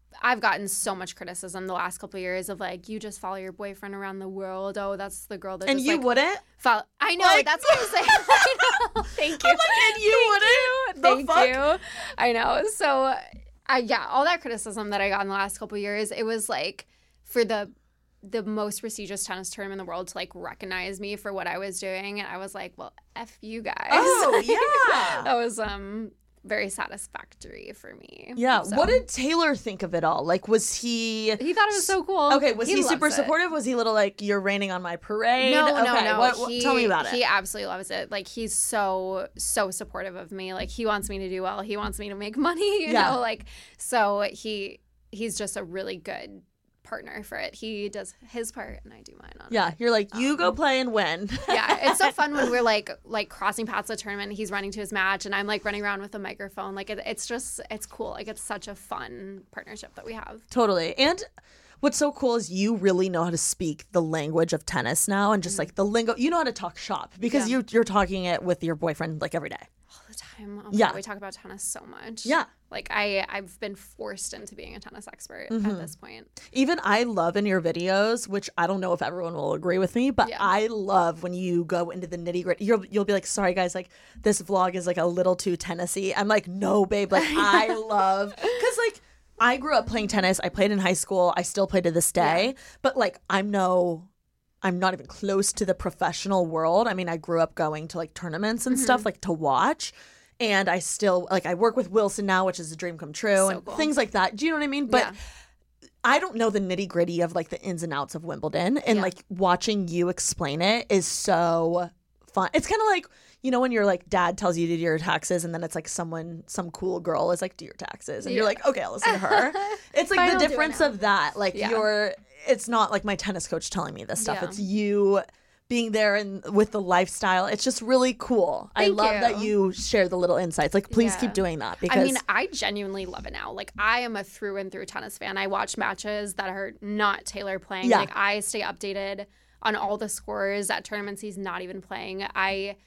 I've gotten so much criticism the last couple of years of like, you just follow your boyfriend around the world. Oh, that's the girl that and just, you like, wouldn't. Follow. I know like, that's what I'm saying. I know. Thank you. I'm like, and you Thank wouldn't. you. The Thank fuck? you. I know. So, I yeah, all that criticism that I got in the last couple of years, it was like for the the most prestigious tennis tournament in the world to like recognize me for what I was doing, and I was like, well, F you guys. Oh yeah. That was um. very satisfactory for me. Yeah. So. What did Taylor think of it all? Like, was he... He thought it was so cool. Okay, was he, he super it. supportive? Was he a little like, you're raining on my parade? No, okay. no, no. What, what, he, tell me about it. He absolutely loves it. Like, he's so, so supportive of me. Like, he wants me to do well. He wants me to make money, you yeah. know? Like, so he he's just a really good partner for it. He does his part and I do mine on yeah it. You're like, you um, go play and win. Yeah, it's so fun when we're like like crossing paths at the tournament, he's running to his match and I'm like running around with a microphone. Like it, it's just it's cool. Like it's such a fun partnership that we have. Totally. And what's so cool is you really know how to speak the language of tennis now, and just mm-hmm. like the lingo. You know how to talk shop because yeah. you you're talking it with your boyfriend like every day. All the time. Oh, yeah. God, we talk about tennis so much. Yeah. Like I, I've been forced into being a tennis expert mm-hmm. at this point. Even I love in your videos, which I don't know if everyone will agree with me, but yeah. I love when you go into the nitty gritty. You'll, you'll be like, sorry guys, like this vlog is like a little too tennis-y. I'm like, no, babe. Like I love, because like I grew up playing tennis. I played in high school. I still play to this day. Yeah. But like I'm no, I'm not even close to the professional world. I mean, I grew up going to like tournaments and mm-hmm. stuff like to watch. And I still, like, I work with Wilson now, which is a dream come true, so and cool. things like that. Do you know what I mean? But yeah. I don't know the nitty gritty of, like, the ins and outs of Wimbledon. And, yeah. like, watching you explain it is so fun. It's kind of like, you know, when your, like, dad tells you to do your taxes and then it's, like, someone, some cool girl is like, do your taxes. And yeah. you're like, okay, I'll listen to her. It's, like, the difference of that. Like, yeah. you're, it's not, like, my tennis coach telling me this stuff. Yeah. It's you being there and with the lifestyle. It's just really cool. Thank I love you. that you share the little insights. Like, please yeah. keep doing that. Because I mean, I genuinely love it now. Like, I am a through and through tennis fan. I watch matches that are not Taylor playing. Yeah. Like, I stay updated on all the scores at tournaments he's not even playing. I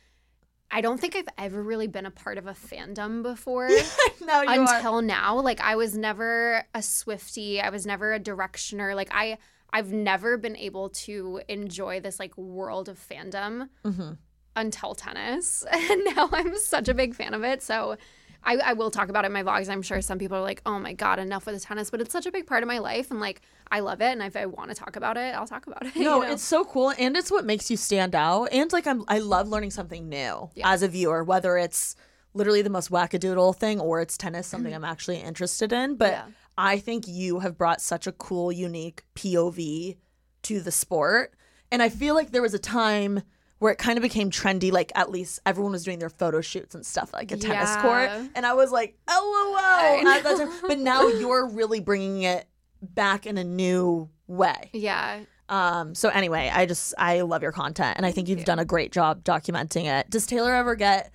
I don't think I've ever really been a part of a fandom before. no, you until are. now. Like, I was never a Swiftie. I was never a Directioner. Like, I... I've never been able to enjoy this like world of fandom mm-hmm. until tennis. And now I'm such a big fan of it. So I, I will talk about it in my vlogs. I'm sure some people are like, oh my God, enough with the tennis. But it's such a big part of my life. And like, I love it. And if I want to talk about it, I'll talk about it. No, you know? It's so cool. And it's what makes you stand out. And like, I'm, I love learning something new yeah. as a viewer, whether it's literally the most wackadoodle thing or it's tennis, something I'm actually interested in. But yeah. I think you have brought such a cool, unique P O V to the sport. And I feel like there was a time where it kind of became trendy, like at least everyone was doing their photo shoots and stuff like a yeah. tennis court. And I was like, LOL. At that time. But now you're really bringing it back in a new way. Yeah. Um. So anyway, I just, I love your content. And I think Thank you've you. done a great job documenting it. Does Taylor ever get...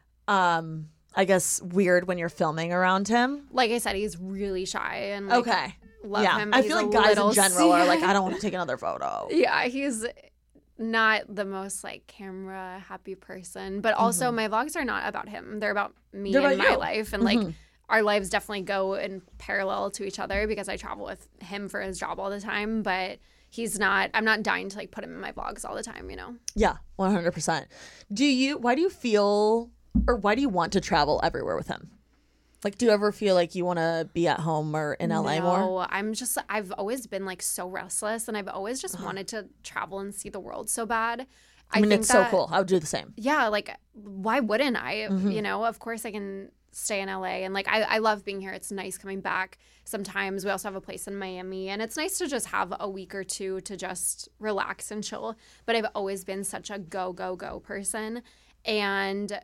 um? I guess weird when you're filming around him? Like I said, he's really shy and like, okay. love yeah. him. I He's feel like a guys little in general are like, I don't want to take another photo. Yeah, he's not the most like camera happy person. But also mm-hmm. my vlogs are not about him. They're about me They're and about my you. life. And mm-hmm. like our lives definitely go in parallel to each other because I travel with him for his job all the time. But he's not, I'm not dying to like put him in my vlogs all the time, you know? Yeah, one hundred percent. Do you, why do you feel... or why do you want to travel everywhere with him? Like, do you ever feel like you want to be at home or in L A no, more? No, I'm just, I've always been like so restless and I've always just uh-huh. wanted to travel and see the world so bad. I, I mean, think it's that, so cool. I would do the same. Yeah, like, why wouldn't I? Mm-hmm. You know, of course I can stay in L A and like, I, I love being here. It's nice coming back sometimes. We also have a place in Miami and it's nice to just have a week or two to just relax and chill. But I've always been such a go, go, go person. And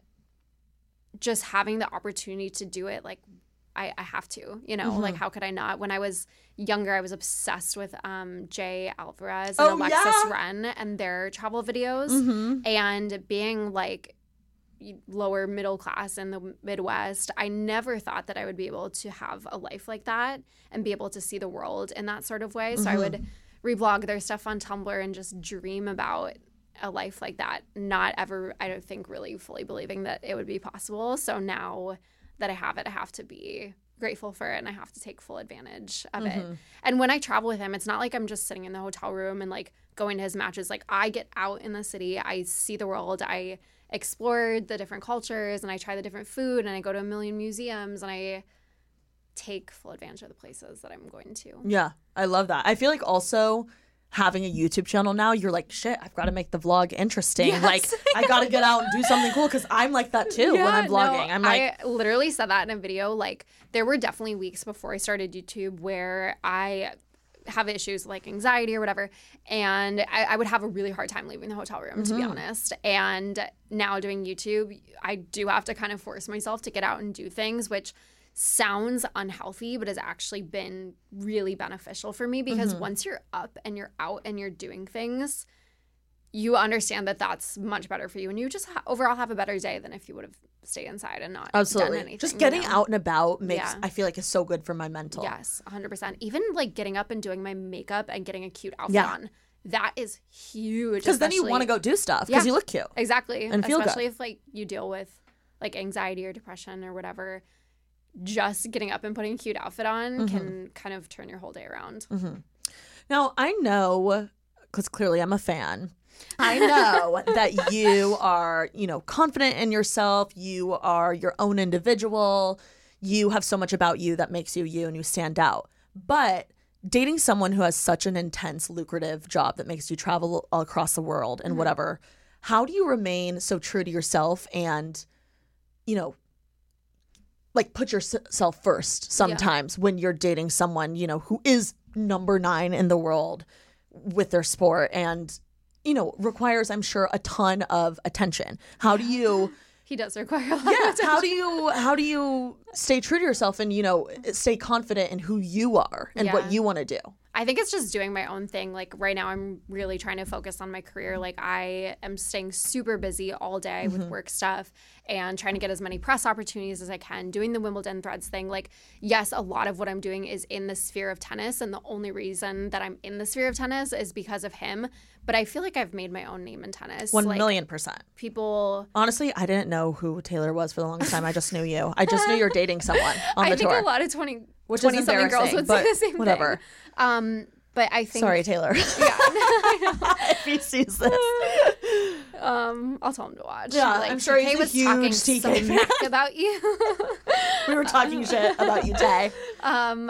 just having the opportunity to do it, like I, I have to, you know, mm-hmm. like how could I not? When I was younger, I was obsessed with um, Jay Alvarez and oh, Alexis yeah? Wren and their travel videos. Mm-hmm. And being like lower middle class in the Midwest, I never thought that I would be able to have a life like that and be able to see the world in that sort of way. So mm-hmm. I would reblog their stuff on Tumblr and just dream about a life like that, not ever, I don't think, really fully believing that it would be possible. So now that I have it, I have to be grateful for it and I have to take full advantage of mm-hmm. it. And when I travel with him, it's not like I'm just sitting in the hotel room and like going to his matches. Like I get out in the city, I see the world, I explore the different cultures and I try the different food and I go to a million museums and I take full advantage of the places that I'm going to. Yeah, I love that. I feel like also having a YouTube channel now, you're like, shit, I've got to make the vlog interesting. Yes. Like, I got to get out and do something cool because I'm like that too yeah, when I'm vlogging. No, I'm like, I literally said that in a video. Like, there were definitely weeks before I started YouTube where I have issues like anxiety or whatever, and I, I would have a really hard time leaving the hotel room, to mm-hmm. be honest. And now doing YouTube, I do have to kind of force myself to get out and do things, which sounds unhealthy, but has actually been really beneficial for me because mm-hmm. once you're up and you're out and you're doing things, you understand that that's much better for you, and you just ha- overall have a better day than if you would have stayed inside and not Absolutely. done anything. Just getting you know? out and about makes, yeah. I feel like, is so good for my mental. Yes, one hundred percent. Even like getting up and doing my makeup and getting a cute outfit yeah. on. That is huge. Because then you want to go do stuff because yeah, you look cute. Exactly. And feel Especially good. if like you deal with like anxiety or depression or whatever. Just getting up and putting a cute outfit on mm-hmm. can kind of turn your whole day around. Mm-hmm. Now, I know, because clearly I'm a fan, I know that you are, you know, confident in yourself. You are your own individual. You have so much about you that makes you you and you stand out. But dating someone who has such an intense, lucrative job that makes you travel all across the world and mm-hmm. whatever, how do you remain so true to yourself and, you know, like put yourself first sometimes yeah. when you're dating someone, you know, who is number nine in the world with their sport and, you know, requires, I'm sure, a ton of attention. How do you... He does require a lot yeah, of attention. How do you how do you stay true to yourself and, you know, stay confident in who you are and yeah. what you want to do? I think it's just doing my own thing. Like right now I'm really trying to focus on my career. Like I am staying super busy all day mm-hmm. with work stuff and trying to get as many press opportunities as I can, doing the Wimbledon Threads thing. Like, yes, a lot of what I'm doing is in the sphere of tennis, and the only reason that I'm in the sphere of tennis is because of him. But I feel like I've made my own name in tennis. One like, million percent. People... Honestly, I didn't know who Taylor was for the longest time. I just knew you. I just knew you were dating someone on the I think tour. a lot of twenty, Which twenty-something girls would say the same whatever. thing. Um, but I think... Sorry, Taylor. Yeah. If he sees this. Um, I'll tell him to watch. Yeah, like, I'm sure he's T K a was huge talking T K so fan. smack about you. We were talking shit about you, Tay. Um,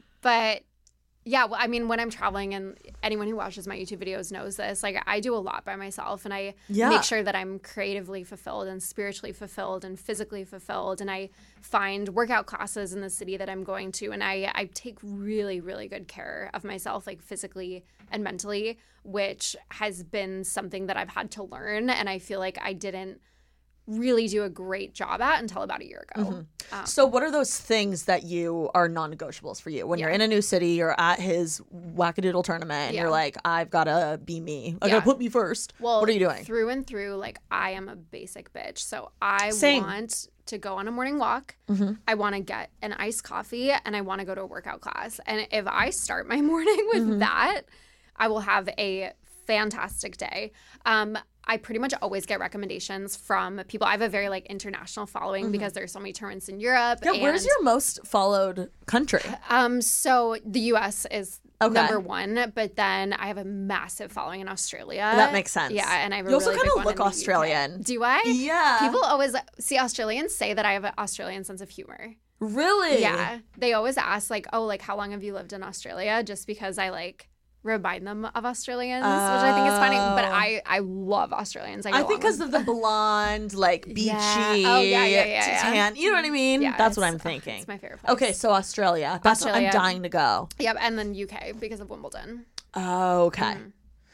but yeah, well, I mean, when I'm traveling, and anyone who watches my YouTube videos knows this, like I do a lot by myself, and I yeah. make sure that I'm creatively fulfilled and spiritually fulfilled and physically fulfilled, and I find workout classes in the city that I'm going to, and I, I take really, really good care of myself, like physically and mentally, which has been something that I've had to learn, and I feel like I didn't really do a great job at until about a year ago. Mm-hmm. Um, so what are those things that you are non-negotiables for you? When yeah. you're in a new city, you're at his wackadoodle tournament, and yeah. you're like, I've got to be me. I yeah. got to put me first. Well, what are you doing? Through and through, like, I am a basic bitch. So I Same. want to go on a morning walk. Mm-hmm. I want to get an iced coffee, and I want to go to a workout class. And if I start my morning with mm-hmm. that, I will have a fantastic day. Um, I pretty much always get recommendations from people. I have a very like international following mm-hmm. because there's so many tournaments in Europe. Yeah, and, where's your most followed country? Um, so the U S is okay. number one, but then I have a massive following in Australia. That makes sense. Yeah, and I have a you also really kind big of one look in Australian. The U K. Do I? Yeah. People always see Australians say that I have an Australian sense of humor. Really? Yeah. They always ask like, oh, like how long have you lived in Australia? Just because I like remind them of Australians, oh. which I think is funny. But I, I love Australians. I, I think because of the blonde, like beachy, yeah. Oh, yeah, yeah, yeah, tan. You know what I mean? Yeah, That's what I'm thinking. It's my favorite place. Okay, so Australia. That's Australia. what I'm dying to go. Yep, and then U K because of Wimbledon. Oh, okay. Mm.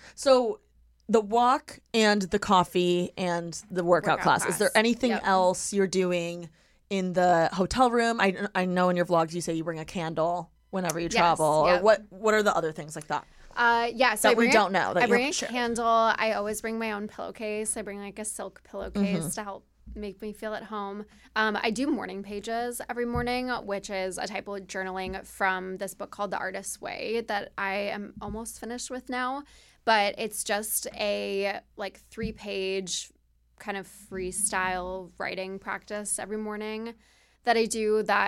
So the walk and the coffee and the workout, workout class. class. Is there anything yep. else you're doing in the hotel room? I, I know in your vlogs you say you bring a candle whenever you travel. Yes, yep. Or what, what are the other things like that? Uh, yeah, so that I bring we don't know. That I bring a sure. candle. I always bring my own pillowcase. I bring like a silk pillowcase mm-hmm. to help make me feel at home. Um, I do morning pages every morning, which is a type of journaling from this book called The Artist's Way that I am almost finished with now. But it's just a like three page kind of freestyle writing practice every morning that I do that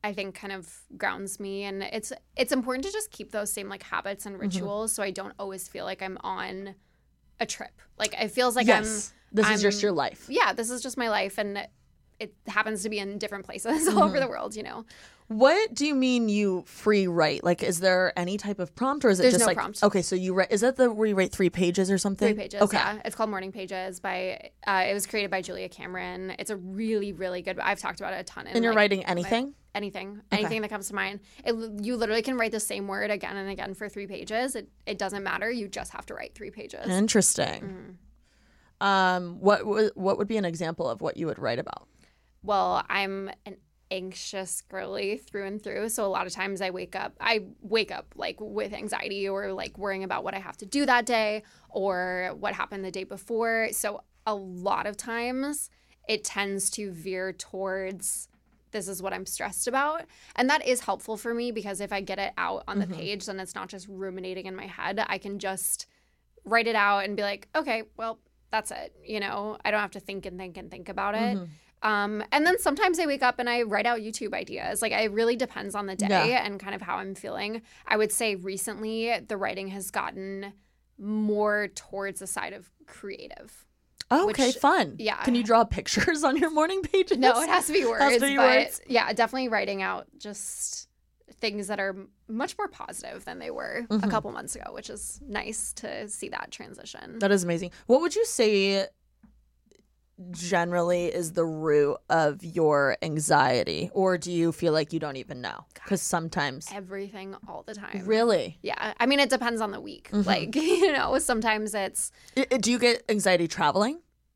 I think kind of grounds me. And it's it's important to just keep those same like habits and rituals mm-hmm. so I don't always feel like I'm on a trip. Like it feels like yes. I'm This I'm, is just your life. Yeah, this is just my life. And it happens to be in different places mm-hmm. all over the world, you know. What do you mean you free write? Like, is there any type of prompt or is it There's just no like, prompt. Okay, so you write, is that the where you write three pages or something? Three pages, okay. yeah. It's called Morning Pages by, uh, it was created by Julia Cameron. It's a really, really good, I've talked about it a ton. In, and you're like, writing anything? My, anything. Okay. Anything that comes to mind. It, you literally can write the same word again and again for three pages. It, it doesn't matter. You just have to write three pages. Interesting. Mm-hmm. Um, what, what would be an example of what you would write about? Well, I'm an anxious girly through and through. So a lot of times I wake up, I wake up like with anxiety or like worrying about what I have to do that day or what happened the day before. So a lot of times it tends to veer towards this is what I'm stressed about. And that is helpful for me because if I get it out on the mm-hmm. page, then it's not just ruminating in my head. I can just write it out and be like, okay, well, that's it. You know, I don't have to think and think and think about it. Mm-hmm. Um, and then sometimes I wake up and I write out YouTube ideas. Like it really depends on the day yeah. and kind of how I'm feeling. I would say recently the writing has gotten more towards the side of creative. Oh, okay, which, fun. Yeah. Can you draw pictures on your morning pages? No, it has to be words. Has to be but words. Yeah, definitely writing out just things that are much more positive than they were mm-hmm. a couple months ago, which is nice to see that transition. That is amazing. What would you say generally is the root of your anxiety, or do you feel like you don't even know? Because sometimes everything all the time. Really? Yeah. I mean, it depends on the week. Mm-hmm. Like, you know, sometimes it's it, do you get anxiety traveling?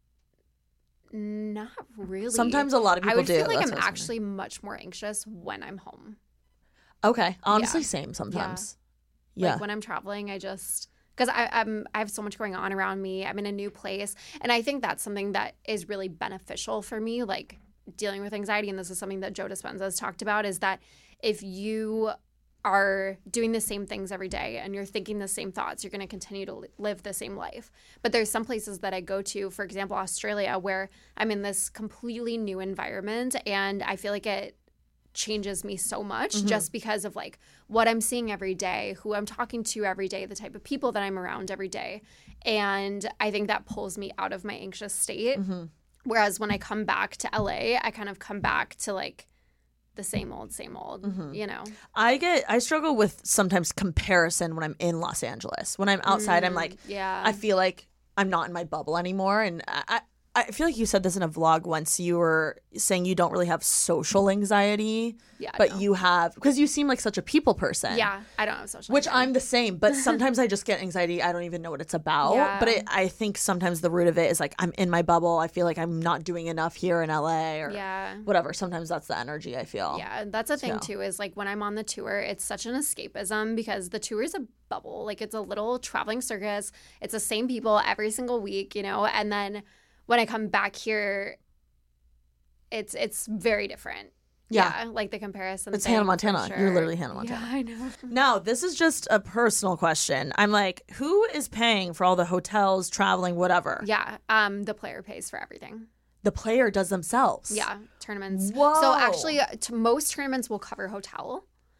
Not really. Sometimes a lot of people do. I would do. feel like That's I'm actually much more anxious when I'm home. Okay. Honestly, yeah. same sometimes. Yeah. yeah. Like when I'm traveling, I just because I I'm I have so much going on around me. I'm in a new place, and I think that's something that is really beneficial for me. Like dealing with anxiety, and this is something that Joe Dispenza has talked about, is that if you are doing the same things every day and you're thinking the same thoughts, you're going to continue to live the same life. But there's some places that I go to, for example, Australia, where I'm in this completely new environment, and I feel like it changes me so much mm-hmm. just because of like what I'm seeing every day, who I'm talking to every day, the type of people that I'm around every day. And I think that pulls me out of my anxious state. Mm-hmm. Whereas when I come back to L A, I kind of come back to like the same old, same old, mm-hmm. you know? I get, I struggle with sometimes comparison when I'm in Los Angeles. When I'm outside, mm, I'm like, yeah. I feel like I'm not in my bubble anymore. And I, I feel like you said this in a vlog once. You were saying you don't really have social anxiety, yeah, but no. you have, because you seem like such a people person. Yeah, I don't have social Which anxiety. I'm the same, but sometimes I just get anxiety. I don't even know what it's about. Yeah. But it, I think sometimes the root of it is like I'm in my bubble. I feel like I'm not doing enough here in L A or yeah. whatever. Sometimes that's the energy I feel. Yeah, that's a thing so. too, is like when I'm on the tour, it's such an escapism because the tour is a bubble. Like it's a little traveling circus. It's the same people every single week, you know, and then when I come back here, it's it's very different. Yeah. yeah like the comparison. It's thing, Hannah Montana. sure. You're literally Hannah Montana. Yeah, I know. Now, this is just a personal question. I'm like, who is paying for all the hotels, traveling, whatever? Yeah, um, the player pays for everything. The player does themselves? Yeah, tournaments. Whoa. So actually, uh, to most tournaments will cover hotel.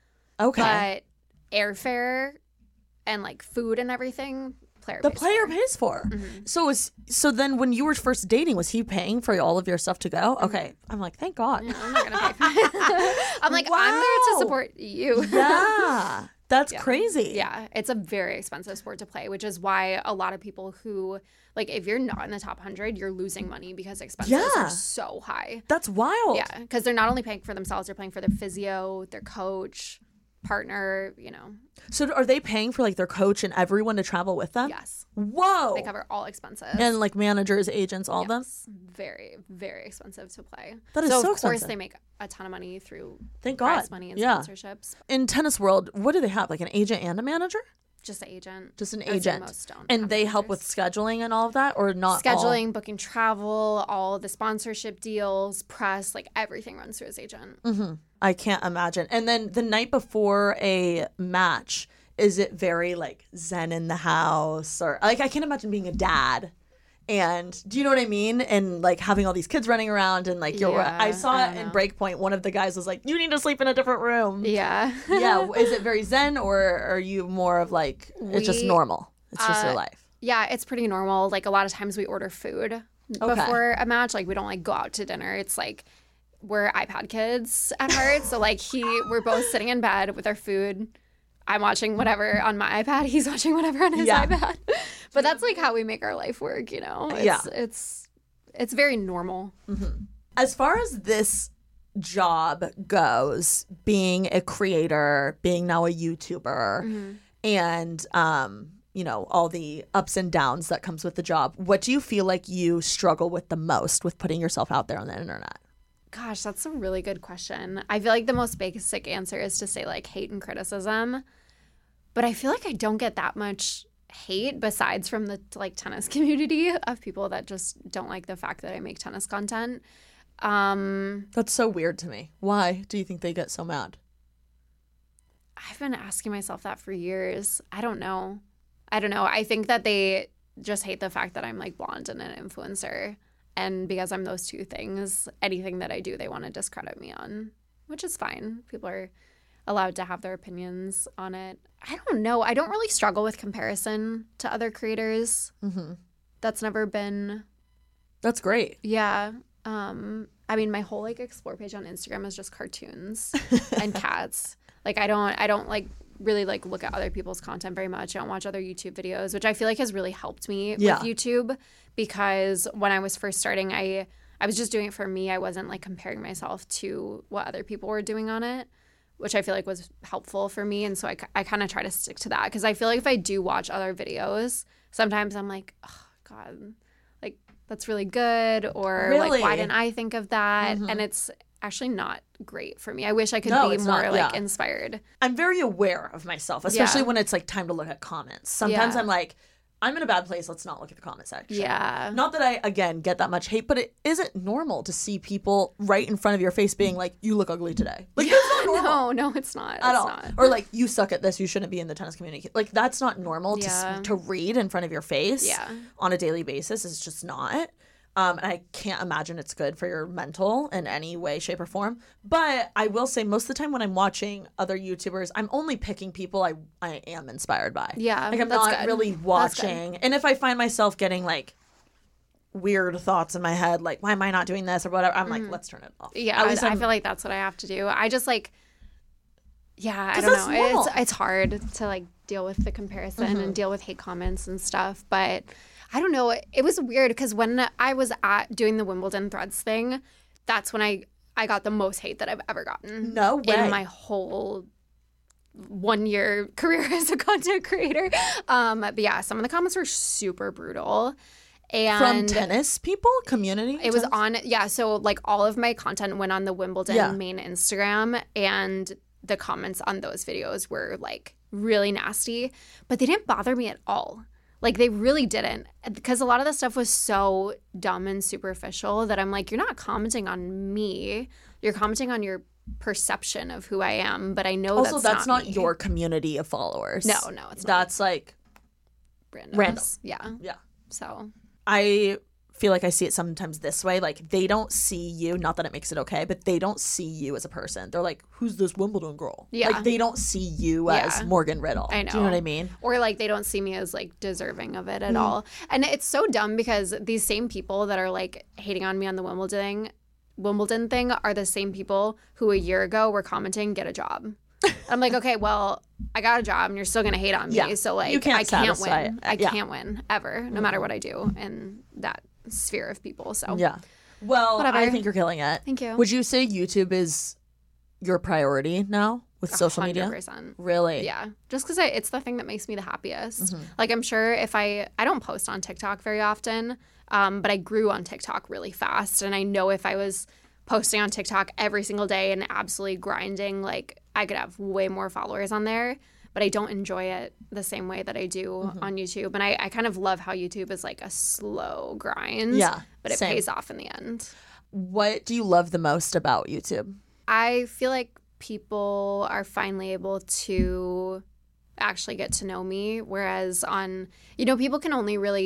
Okay. But airfare and like food and everything, player the pays player for. pays for. Mm-hmm. So is so then when you were first dating, was he paying for all of your stuff to go? Okay, I'm like, thank God. Yeah, I'm not gonna pay for it. I'm like, wow. I'm there to support you. Yeah, that's yeah. crazy. Yeah, it's a very expensive sport to play, which is why a lot of people who like if you're not in the top one hundred, you're losing money because expenses yeah. are so high. That's wild. Yeah, because they're not only paying for themselves, they're paying for their physio, their coach, partner, you know. So are they paying for like their coach and everyone to travel with them? Yes. Whoa. They cover all expenses. And like managers, agents, all yes. of them? Very, very expensive to play. That is so, so of course, expensive. they make a ton of money through Thank prize God. money and yeah. sponsorships. In tennis world, what do they have? Like an agent and a manager? Just an agent. Just an I would say agent. most don't and have they help with managers. scheduling and all of that, or not Scheduling, all? booking travel, all the sponsorship deals, press, like everything runs through his agent. Mm-hmm. I can't imagine. And then the night before a match, is it very like zen in the house, or like I can't imagine being a dad And do you know what I mean? And like having all these kids running around and like, you're, Yeah, I saw I it in know. Breakpoint. One of the guys was like, you need to sleep in a different room. Yeah. Yeah. Is it very zen, or are you more of like, it's just We- normal? It's just uh, your life. Yeah, it's pretty normal. Like a lot of times we order food before a match. Like we don't like go out to dinner. It's like we're iPad kids at heart. So like he, we're both sitting in bed with our food. I'm watching whatever on my iPad. He's watching whatever on his Yeah. iPad. But that's like how we make our life work, you know? It's, Yeah. It's it's very normal. As far as this job goes, being a creator, being now a YouTuber, and um, you know, all the ups and downs that comes with the job, what do you feel like you struggle with the most with putting yourself out there on the internet? Gosh, that's a really good question. I feel like the most basic answer is to say like hate and criticism. But I feel like I don't get that much hate besides from the like tennis community of people that just don't like the fact that I make tennis content. Um, That's so weird to me. Why do you think they get so mad? I've been asking myself that for years. I don't know. I don't know. I think that they just hate the fact that I'm like blonde and an influencer. And because I'm those two things, anything that I do, they want to discredit me on, which is fine. People are allowed to have their opinions on it. I don't know. I don't really struggle with comparison to other creators. Mm-hmm. That's never been, That's great. yeah. Um, I mean, my whole like explore page on Instagram is just cartoons and cats. Like I don't, I don't like really like look at other people's content very much. I don't watch other YouTube videos, which I feel like has really helped me Yeah. with YouTube, because when I was first starting, I I was just doing it for me. I wasn't like comparing myself to what other people were doing on it, which I feel like was helpful for me. And so I, I kind of try to stick to that, because I feel like if I do watch other videos, sometimes I'm like, oh God, like that's really good, or Really? like why didn't I think of that? And it's actually not great for me. I wish I could No, be it's more not, like yeah. inspired. I'm very aware of myself, especially Yeah. when it's like time to look at comments. Sometimes Yeah. I'm like, I'm in a bad place. Let's not look at the comment section. Yeah. Not that I, again, get that much hate, but it isn't normal to see people right in front of your face being like, you look ugly today. Like, that's not normal. No, no, it's not. At it's all. not. Or like, you suck at this, you shouldn't be in the tennis community. Like, that's not normal to, Yeah. s- to read in front of your face Yeah. on a daily basis. It's just not. Um, and I can't imagine it's good for your mental in any way, shape, or form. But I will say, most of the time when I'm watching other YouTubers, I'm only picking people I, I am inspired by. Yeah, Like, I'm that's not good. really That's good. watching. And if I find myself getting like weird thoughts in my head, like, why am I not doing this or whatever, I'm like, let's turn it off. Mm-hmm. Yeah, At least I, I I'm- feel like that's what I have to do. I just like, yeah, I 'Cause don't that's know. normal. It's it's hard to like deal with the comparison Mm-hmm. and deal with hate comments and stuff. But I don't know. It was weird because when I was at doing the Wimbledon Threads thing, that's when I I got the most hate that I've ever gotten. No way. In my whole one year career as a content creator. Um, but yeah, some of the comments were super brutal. And From tennis people, community? it was tennis? on, yeah. So like all of my content went on the Wimbledon Yeah. main Instagram, and the comments on those videos were like really nasty, but they didn't bother me at all. Like they really didn't, because a lot of the stuff was so dumb and superficial that I'm like, you're not commenting on me, you're commenting on your perception of who I am. But I know Also, that's, that's not, me. your community of followers. No, no, it's not. That's like, Randoms. random. Yeah. yeah. So I feel like I see it sometimes this way. Like, they don't see you, not that it makes it okay, but they don't see you as a person. They're like, who's this Wimbledon girl? Yeah. Like, they don't see you as Yeah. Morgan Riddle. I know. Do you know what I mean? Or like they don't see me as like deserving of it Mm. at all. And it's so dumb because these same people that are like hating on me on the Wimbledon Wimbledon thing are the same people who a year ago were commenting, get a job. And I'm like, okay, well, I got a job and you're still gonna hate on me. Yeah. So like You can't I can't satisfy win. it. I Yeah. can't win ever, no matter what I do in that sphere of people. So Yeah. Well, Whatever. I think you're killing it. Thank you. Would you say YouTube is your priority now with social one media? hundred percent. Really? Yeah, just because it's the thing that makes me the happiest. Mm-hmm. Like I'm sure if I I don't post on TikTok very often, um, but I grew on TikTok really fast, and I know if I was posting on TikTok every single day and absolutely grinding, like I could have way more followers on there. But I don't enjoy it the same way that I do Mm-hmm. on YouTube, and I, I kind of love how YouTube is like a slow grind. Yeah, but it same. pays off in the end. What do you love the most about YouTube? I feel like people are finally able to actually get to know me, whereas on, you know, people can only really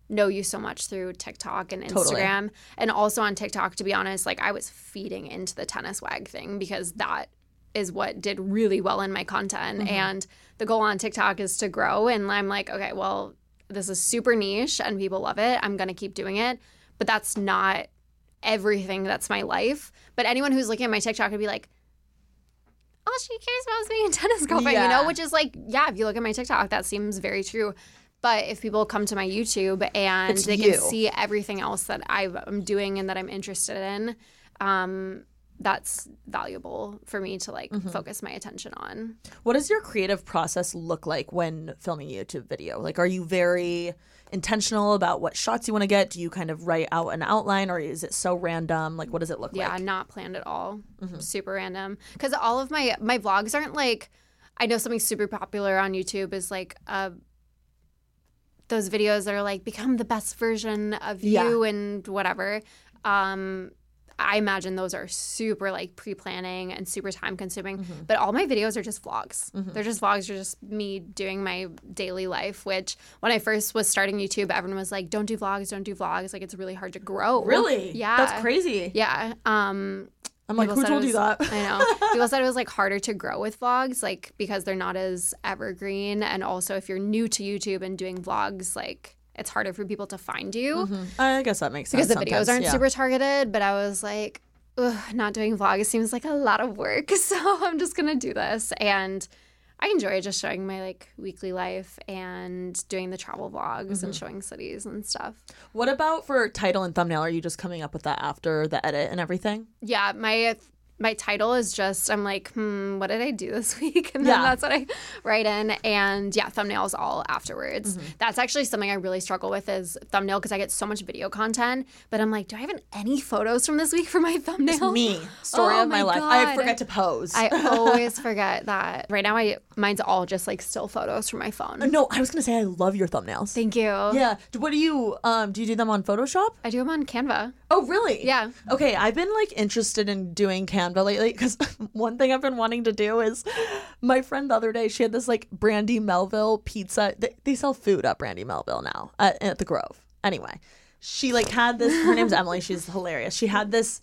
know you so much through TikTok and Instagram. Totally. And also on TikTok, to be honest, like I was feeding into the tennis wag thing because that is what did really well in my content. Mm-hmm. And the goal on TikTok is to grow. And I'm like, okay, well, this is super niche and people love it. I'm going to keep doing it. But that's not everything. That's my life. But anyone who's looking at my TikTok would be like, oh, she cares about being a tennis girlfriend, yeah. you know, which is like, yeah, if you look at my TikTok, that seems very true. But if people come to my YouTube and it's they you. can see everything else that I'm doing and that I'm interested in, um, that's valuable for me to like mm-hmm. focus my attention on. What does your creative process look like when filming a YouTube video? Like, are you very intentional about what shots you want to get? Do you kind of write out an outline, or is it so random? Like, what does it look yeah, like? Yeah, not planned at all. Mm-hmm. Super random. Because all of my my vlogs aren't like, I know something super popular on YouTube is like uh, those videos that are like, become the best version of you yeah. and whatever. Um, I imagine those are super like pre-planning and super time consuming, mm-hmm. but all my videos are just vlogs. Mm-hmm. They're just vlogs. They're just me doing my daily life, which when I first was starting YouTube, everyone was like, don't do vlogs, don't do vlogs. Like, it's really hard to grow. Really? Yeah. That's crazy. Yeah. Um, I'm like, who told was, you that? I know. People said it was like harder to grow with vlogs, like because they're not as evergreen. And also if you're new to YouTube and doing vlogs, like, it's harder for people to find you. Mm-hmm. I guess that makes sense. Because the sometimes. videos aren't yeah. super targeted, but I was like, ugh, not doing vlogs seems like a lot of work. So I'm just going to do this. And I enjoy just showing my like weekly life and doing the travel vlogs mm-hmm. and showing cities and stuff. What about for title and thumbnail? Are you just coming up with that after the edit and everything? Yeah, my my title is just, I'm like, hmm, what did I do this week? And then yeah. that's what I write in. And yeah, thumbnails all afterwards. Mm-hmm. That's actually something I really struggle with is thumbnail because I get so much video content. But I'm like, do I have any photos from this week for my thumbnail? It's me. Story oh of my, my life. God. I forget to pose. I always forget that. Right now, I mine's all just like still photos from my phone. No, I was going to say I love your thumbnails. Thank you. Yeah. What do you, um, do you do them on Photoshop? I do them on Canva. Oh, really? Yeah. Okay, I've been like interested in doing Canva lately because one thing I've been wanting to do is my friend the other day, she had this like Brandy Melville pizza. They, they sell food at Brandy Melville now at, at the Grove. Anyway, she like had this, her name's Emily. She's hilarious. She had this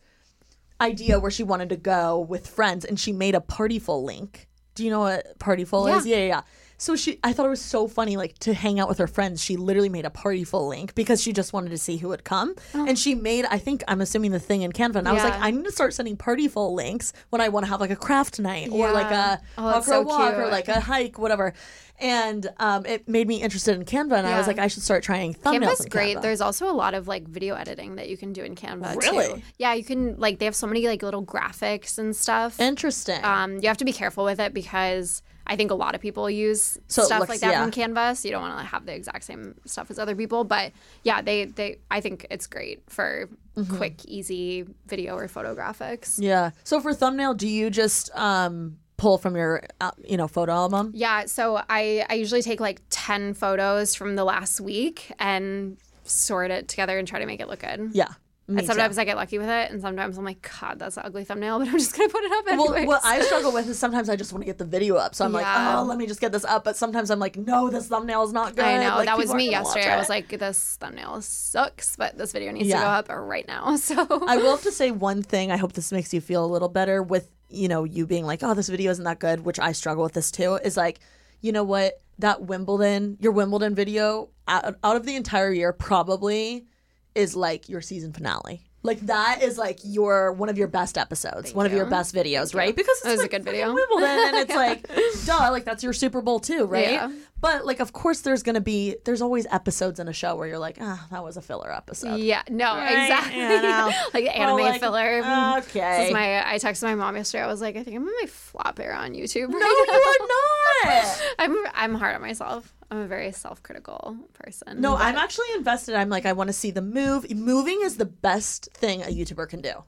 idea where she wanted to go with friends and she made a Partyful link. Do you know what Partyful yeah. is? Yeah, yeah, yeah. So she, I thought it was so funny, like, to hang out with her friends. She literally made a Partyful link because she just wanted to see who would come. Oh. And she made, I think, I'm assuming the thing in Canva. And I yeah. was like, I need to start sending Partyful links when I want to have, like, a craft night yeah. or, like, a oh, walk or so a walk cute. or, like, a hike, whatever. And um, it made me interested in Canva. And yeah. I was like, I should start trying thumbnails Canva's in great. Canva. There's also a lot of, like, video editing that you can do in Canva, really? too. Yeah, you can, like, they have so many, like, little graphics and stuff. Interesting. Um, you have to be careful with it because I think a lot of people use so stuff looks, like that yeah. from Canva, so you don't want to have the exact same stuff as other people. But yeah, they, they I think it's great for mm-hmm. quick, easy video or photo graphics. Yeah. So for thumbnail, do you just um, pull from your uh, you know photo album? Yeah. So I I usually take like ten photos from the last week and sort it together and try to make it look good. Yeah. Me and sometimes too. I get lucky with it, and sometimes I'm like, God, that's an ugly thumbnail, but I'm just going to put it up anyways. Well, what I struggle with is sometimes I just want to get the video up. So I'm yeah. like, oh, let me just get this up. But sometimes I'm like, no, this thumbnail is not good. I know. Like, that was me yesterday. I was it. like, this thumbnail sucks, but this video needs yeah. to go up right now. So I will have to say one thing. I hope this makes you feel a little better with, you know, you being like, oh, this video isn't that good, which I struggle with this too, is like, you know what? That Wimbledon, your Wimbledon video out, out of the entire year probably is like your season finale. Like, that is, like, your one of your best episodes, Thank one you. of your best videos, Thank right? you. Because it's, it was like, a good video. Wimbledon, and it's, like, duh, like, that's your Super Bowl, too, right? Yeah. But, like, of course there's going to be, there's always episodes in a show where you're like, ah, that was a filler episode. Yeah, no, Right? exactly. You know? Like, anime well, like, filler. Okay. This is my, I texted my mom yesterday. I was like, I think I'm in my flop era on YouTube. No, right you are not! I'm, I'm hard on myself. I'm a very self-critical person. No, but... I'm actually invested. I'm like, I want to see the move. Moving is the best thing a YouTuber can do.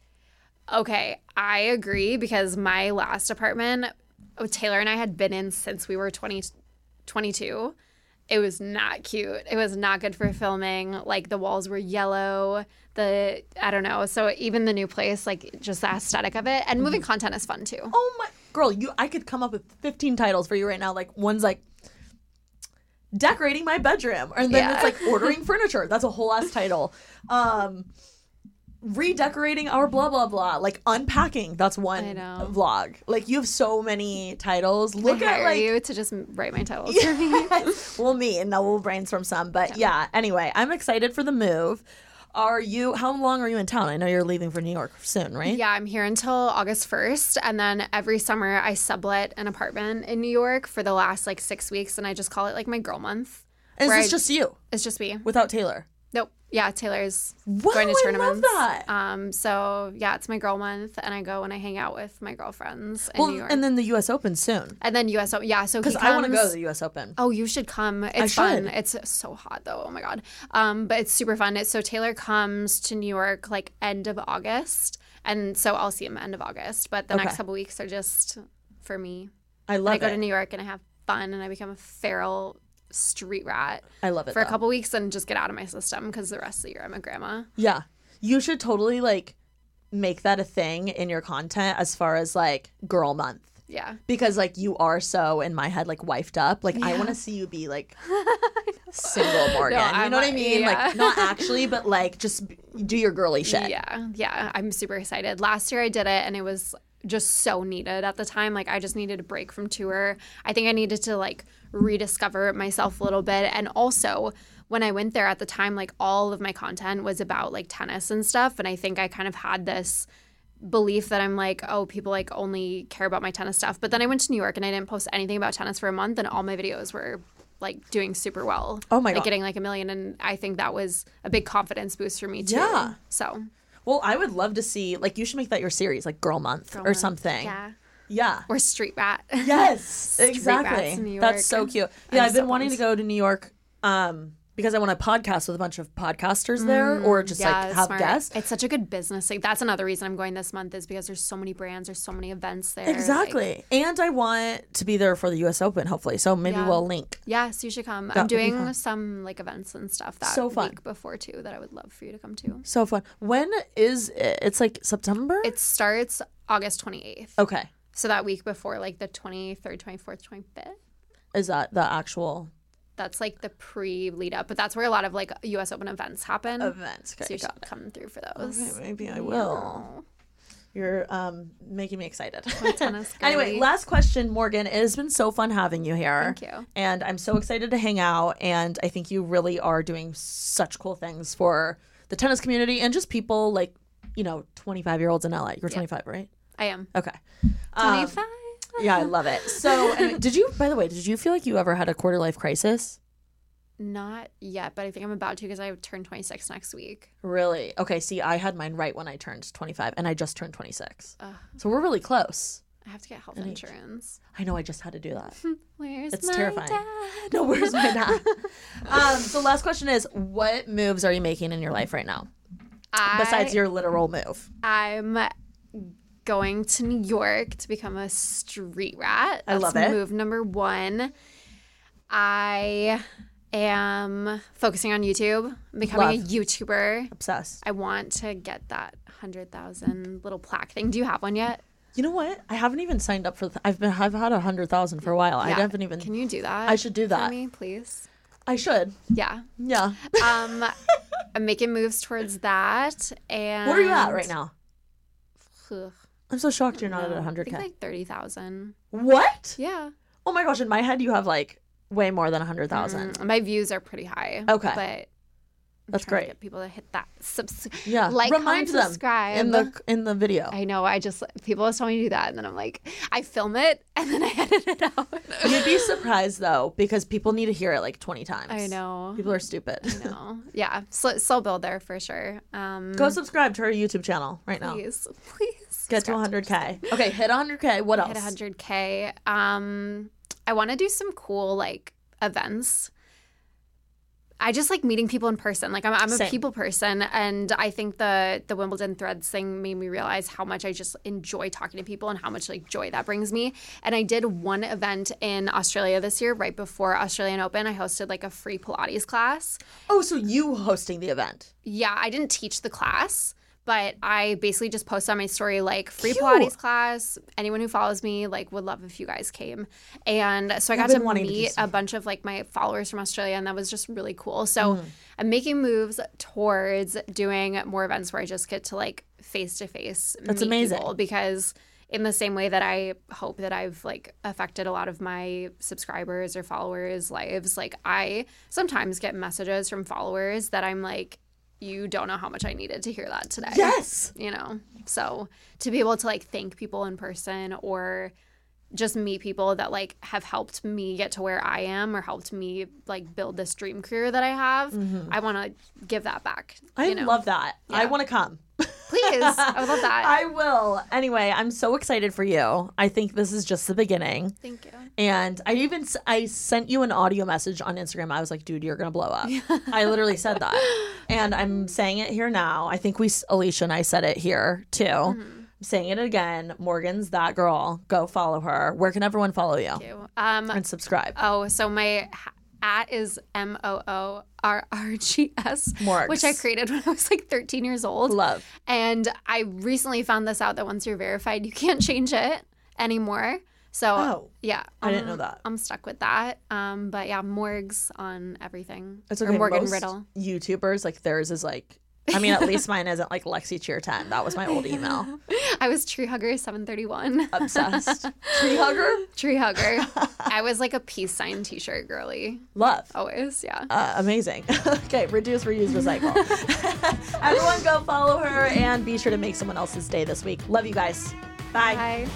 Okay, I agree because my last apartment, oh, Taylor and I had been in since we were twenty, twenty-two. It was not cute. It was not good for filming. Like, the walls were yellow. The, I don't know. So even the new place, like, just the aesthetic of it. And moving content is fun, too. Oh, my. Girl, you. I could come up with fifteen titles for you right now. Like, one's like, decorating my bedroom. And then Yeah. it's like ordering furniture. That's a whole ass title. Um, redecorating our blah, blah, blah. Like unpacking. That's one I know. vlog. Like you have so many titles. Look I at hire like. you to just write my titles for me. Well, me and now we'll brainstorm some. But yeah, anyway, I'm excited for the move. Are you, how long are you in town? I know you're leaving for New York soon, right? Yeah, I'm here until August first. And then every summer I sublet an apartment in New York for the last like six weeks. And I just call it like my girl month. And is where this I- just you It's just me. without Taylor? Nope. Yeah, Taylor's Wow, going to I love tournaments. that. Um, so yeah, it's my girl month, and I go and I hang out with my girlfriends in Well, New York. and then the U S Open soon. And then U S Open. Yeah, so Because because I want to go to the U S Open. Oh, you should come. It's should. fun. It's so hot though. Oh my god. Um, but it's super fun. It's, so Taylor comes to New York like end of August, and so I'll see him end of August. But the Okay. next couple weeks are just for me. I And love I go it. to New York and I have fun, and I become a feral street rat I love it. for a though. couple weeks and just get out of my system because the rest of the year I'm a grandma. Yeah. You should totally like make that a thing in your content as far as like girl month. Yeah. Because like you are so in my head like wifed up. Like I want to see you be like single Morgan. No, you I'm know what I not- mean? yeah. Like not actually, but like just b- do your girly shit. Yeah, yeah. I'm super excited. Last year I did it and it was just so needed at the time. Like I just needed a break from tour. I think I needed to like rediscover myself a little bit. And also when I went there at the time, like all of my content was about like tennis and stuff. And I think I kind of had this belief that I'm like, oh, people like only care about my tennis stuff. But then I went to New York and I didn't post anything about tennis for a month, and all my videos were like doing super well. Oh my like God. getting like a million. And I think that was a big confidence boost for me too. Yeah. So Well, I would love to see like you should make that your series, like Girl Month Girl or month. something. Yeah. Yeah. Or Street Rat. Yes, Street exactly. rats in New That's York. so cute. I'm Yeah, I've been so wanting to pumped. go to New York um, because I want to podcast with a bunch of podcasters there, or just Mm, Yeah, like have smart. guests. It's such a good business. Like that's another reason I'm going this month is because there's so many brands, there's so many events there. Exactly. Like, And I want to be there for the U S Open, hopefully. So maybe Yeah. we'll link. yes, you should come. That I'm would be doing fun. some like events and stuff that So fun. week before too that I would love for you to come to. So fun. When is it? It's like September? It starts August twenty-eighth. okay. So that week before like the twenty-third, twenty-fourth, twenty-fifth. Is that the actual That's like the pre lead up, but that's where a lot of like U S Open events happen. event? So Okay, you should got it. come through for those. Okay, maybe I will. You're um, making me excited. tennis Anyway, girly. last question, Morgan. It has been so fun having you here. Thank you. And I'm so excited to hang out. And I think you really are doing such cool things for the tennis community and just people like, you know, twenty-five year olds in L A. You're twenty-five, right? I am. Okay. Um, twenty-five. yeah, I love it. So, anyway, did you, by the way, did you feel like you ever had a quarter life crisis? Not yet, but I think I'm about to because I turn twenty-six next week. Really? Okay, see, I had mine right when I turned twenty-five, and I just turned twenty-six. So we're really close. I have to get health age. insurance. I know I just had to do that. Where's It's my terrifying. dad? No, where's my dad? um, so last question is, what moves are you making in your life right now? I, Besides your literal move. I'm going to New York to become a street rat. I That's love it. move number one. I am focusing on YouTube, becoming Love. a YouTuber. Obsessed. I want to get that one hundred thousand little plaque thing. Do you have one yet? You know what? I haven't even signed up for. Th- I've been. I've had a hundred thousand for a while. I Yeah. haven't even. Can you do that? I should do that. for me, please. I should. Yeah. Yeah. Um, I'm making moves towards that. And what are you at right now? Ugh, I'm so shocked you're not no, at I hundred think k. like thirty thousand. What? Yeah. Oh my gosh! In my head, you have like way more than a hundred thousand. Mm, my views are pretty high. Okay. But I'm That's trying to great. get people to hit that subs- Yeah. like, Remind comment, them subscribe. in the in the video. I know. I just people always tell me to do that, and then I'm like, I film it and then I edit it out. You'd be surprised though, because people need to hear it like twenty times. I know. People are stupid. I know. Yeah. Slow, slow build there for sure. Um, Go subscribe to our YouTube channel right now. please, please Get to one hundred k. Okay, hit one hundred k. What else? hit one hundred k. Um, I want to do some cool like events. I just like meeting people in person. Like I'm, I'm a Same. people person, and I think the the Wimbledon Threads thing made me realize how much I just enjoy talking to people and how much like joy that brings me. And I did one event in Australia this year, right before Australian Open. I hosted like a free Pilates class. Oh, so you hosting the event? Yeah, I didn't teach the class, But I basically just post on my story, like, free Cute. Pilates class. Anyone who follows me, like, would love if you guys came. And so I I've got to been wanting to do meet some- a bunch of, like, my followers from Australia, and that was just really cool. So I'm making moves towards doing more events where I just get to, like, face-to-face That's meet amazing. people, because in the same way that I hope that I've, like, affected a lot of my subscribers or followers' lives, like, I sometimes get messages from followers that I'm like, you don't know how much I needed to hear that today. Yes. You know? So to be able to, like, thank people in person or just meet people that, like, have helped me get to where I am or helped me, like, build this dream career that I have, Mm-hmm. I want to give that back. I you know? love that. I Yeah. want to come. Please. I would love that. I will. Anyway, I'm so excited for you. I think this is just the beginning. Thank you. And I even s- I sent you an audio message on Instagram. I was like, dude, you're gonna blow up. I literally said that, and I'm saying it here now. I think we, Alicia and I said it here too. Mm-hmm. I'm saying it again. Morgan's that girl. Go follow her. Where can everyone follow you? Thank you. Um, And subscribe. oh, so my ha- at is M O O R R G S, Morgs. which I created when I was like thirteen years old. Love. And I recently found this out that once you're verified, you can't change it anymore. So Oh. yeah, I didn't know um, that. I'm stuck with that. Um, but yeah, Morgs on everything. It's Or okay. Morgan Most Riddle. YouTubers, like theirs is like. I mean, at least mine isn't like Lexi Cheer ten. That was my old email. I was Tree Hugger seven thirty-one. Obsessed. Tree hugger. Tree Hugger. I was like a peace sign T-shirt girly. Love. Always, yeah. Uh, amazing. Okay, reduce, reuse, recycle. Everyone go follow her and be sure to make someone else's day this week. Love you guys. Bye. Bye.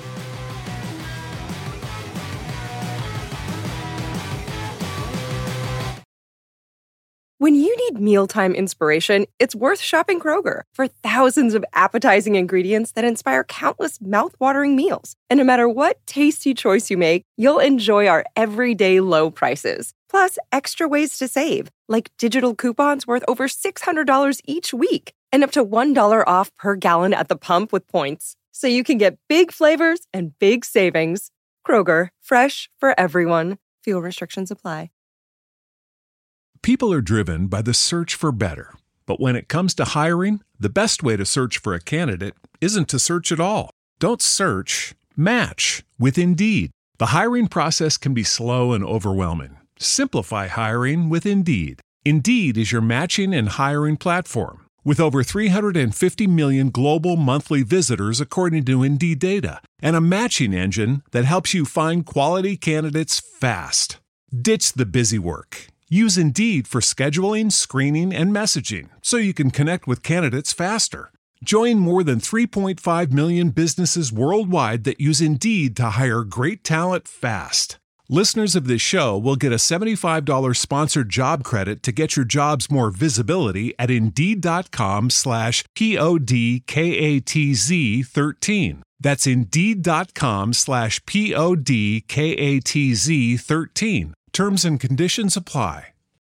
When you need mealtime inspiration, it's worth shopping Kroger for thousands of appetizing ingredients that inspire countless mouthwatering meals. And no matter what tasty choice you make, you'll enjoy our everyday low prices. Plus, extra ways to save, like digital coupons worth over six hundred dollars each week and up to one dollar off per gallon at the pump with points. So you can get big flavors and big savings. Kroger, fresh for everyone. Fuel restrictions apply. People are driven by the search for better. But when it comes to hiring, the best way to search for a candidate isn't to search at all. Don't search, match with Indeed. The hiring process can be slow and overwhelming. Simplify hiring with Indeed. Indeed is your matching and hiring platform. With over three hundred fifty million global monthly visitors according to Indeed data, and a matching engine that helps you find quality candidates fast. Ditch the busy work. Use Indeed for scheduling, screening, and messaging so you can connect with candidates faster. Join more than three point five million businesses worldwide that use Indeed to hire great talent fast. Listeners of this show will get a seventy-five dollars sponsored job credit to get your jobs more visibility at Indeed.com slash P-O-D-K-A-T-Z 13. That's Indeed.com slash P-O-D-K-A-T-Z 13. Terms and conditions apply.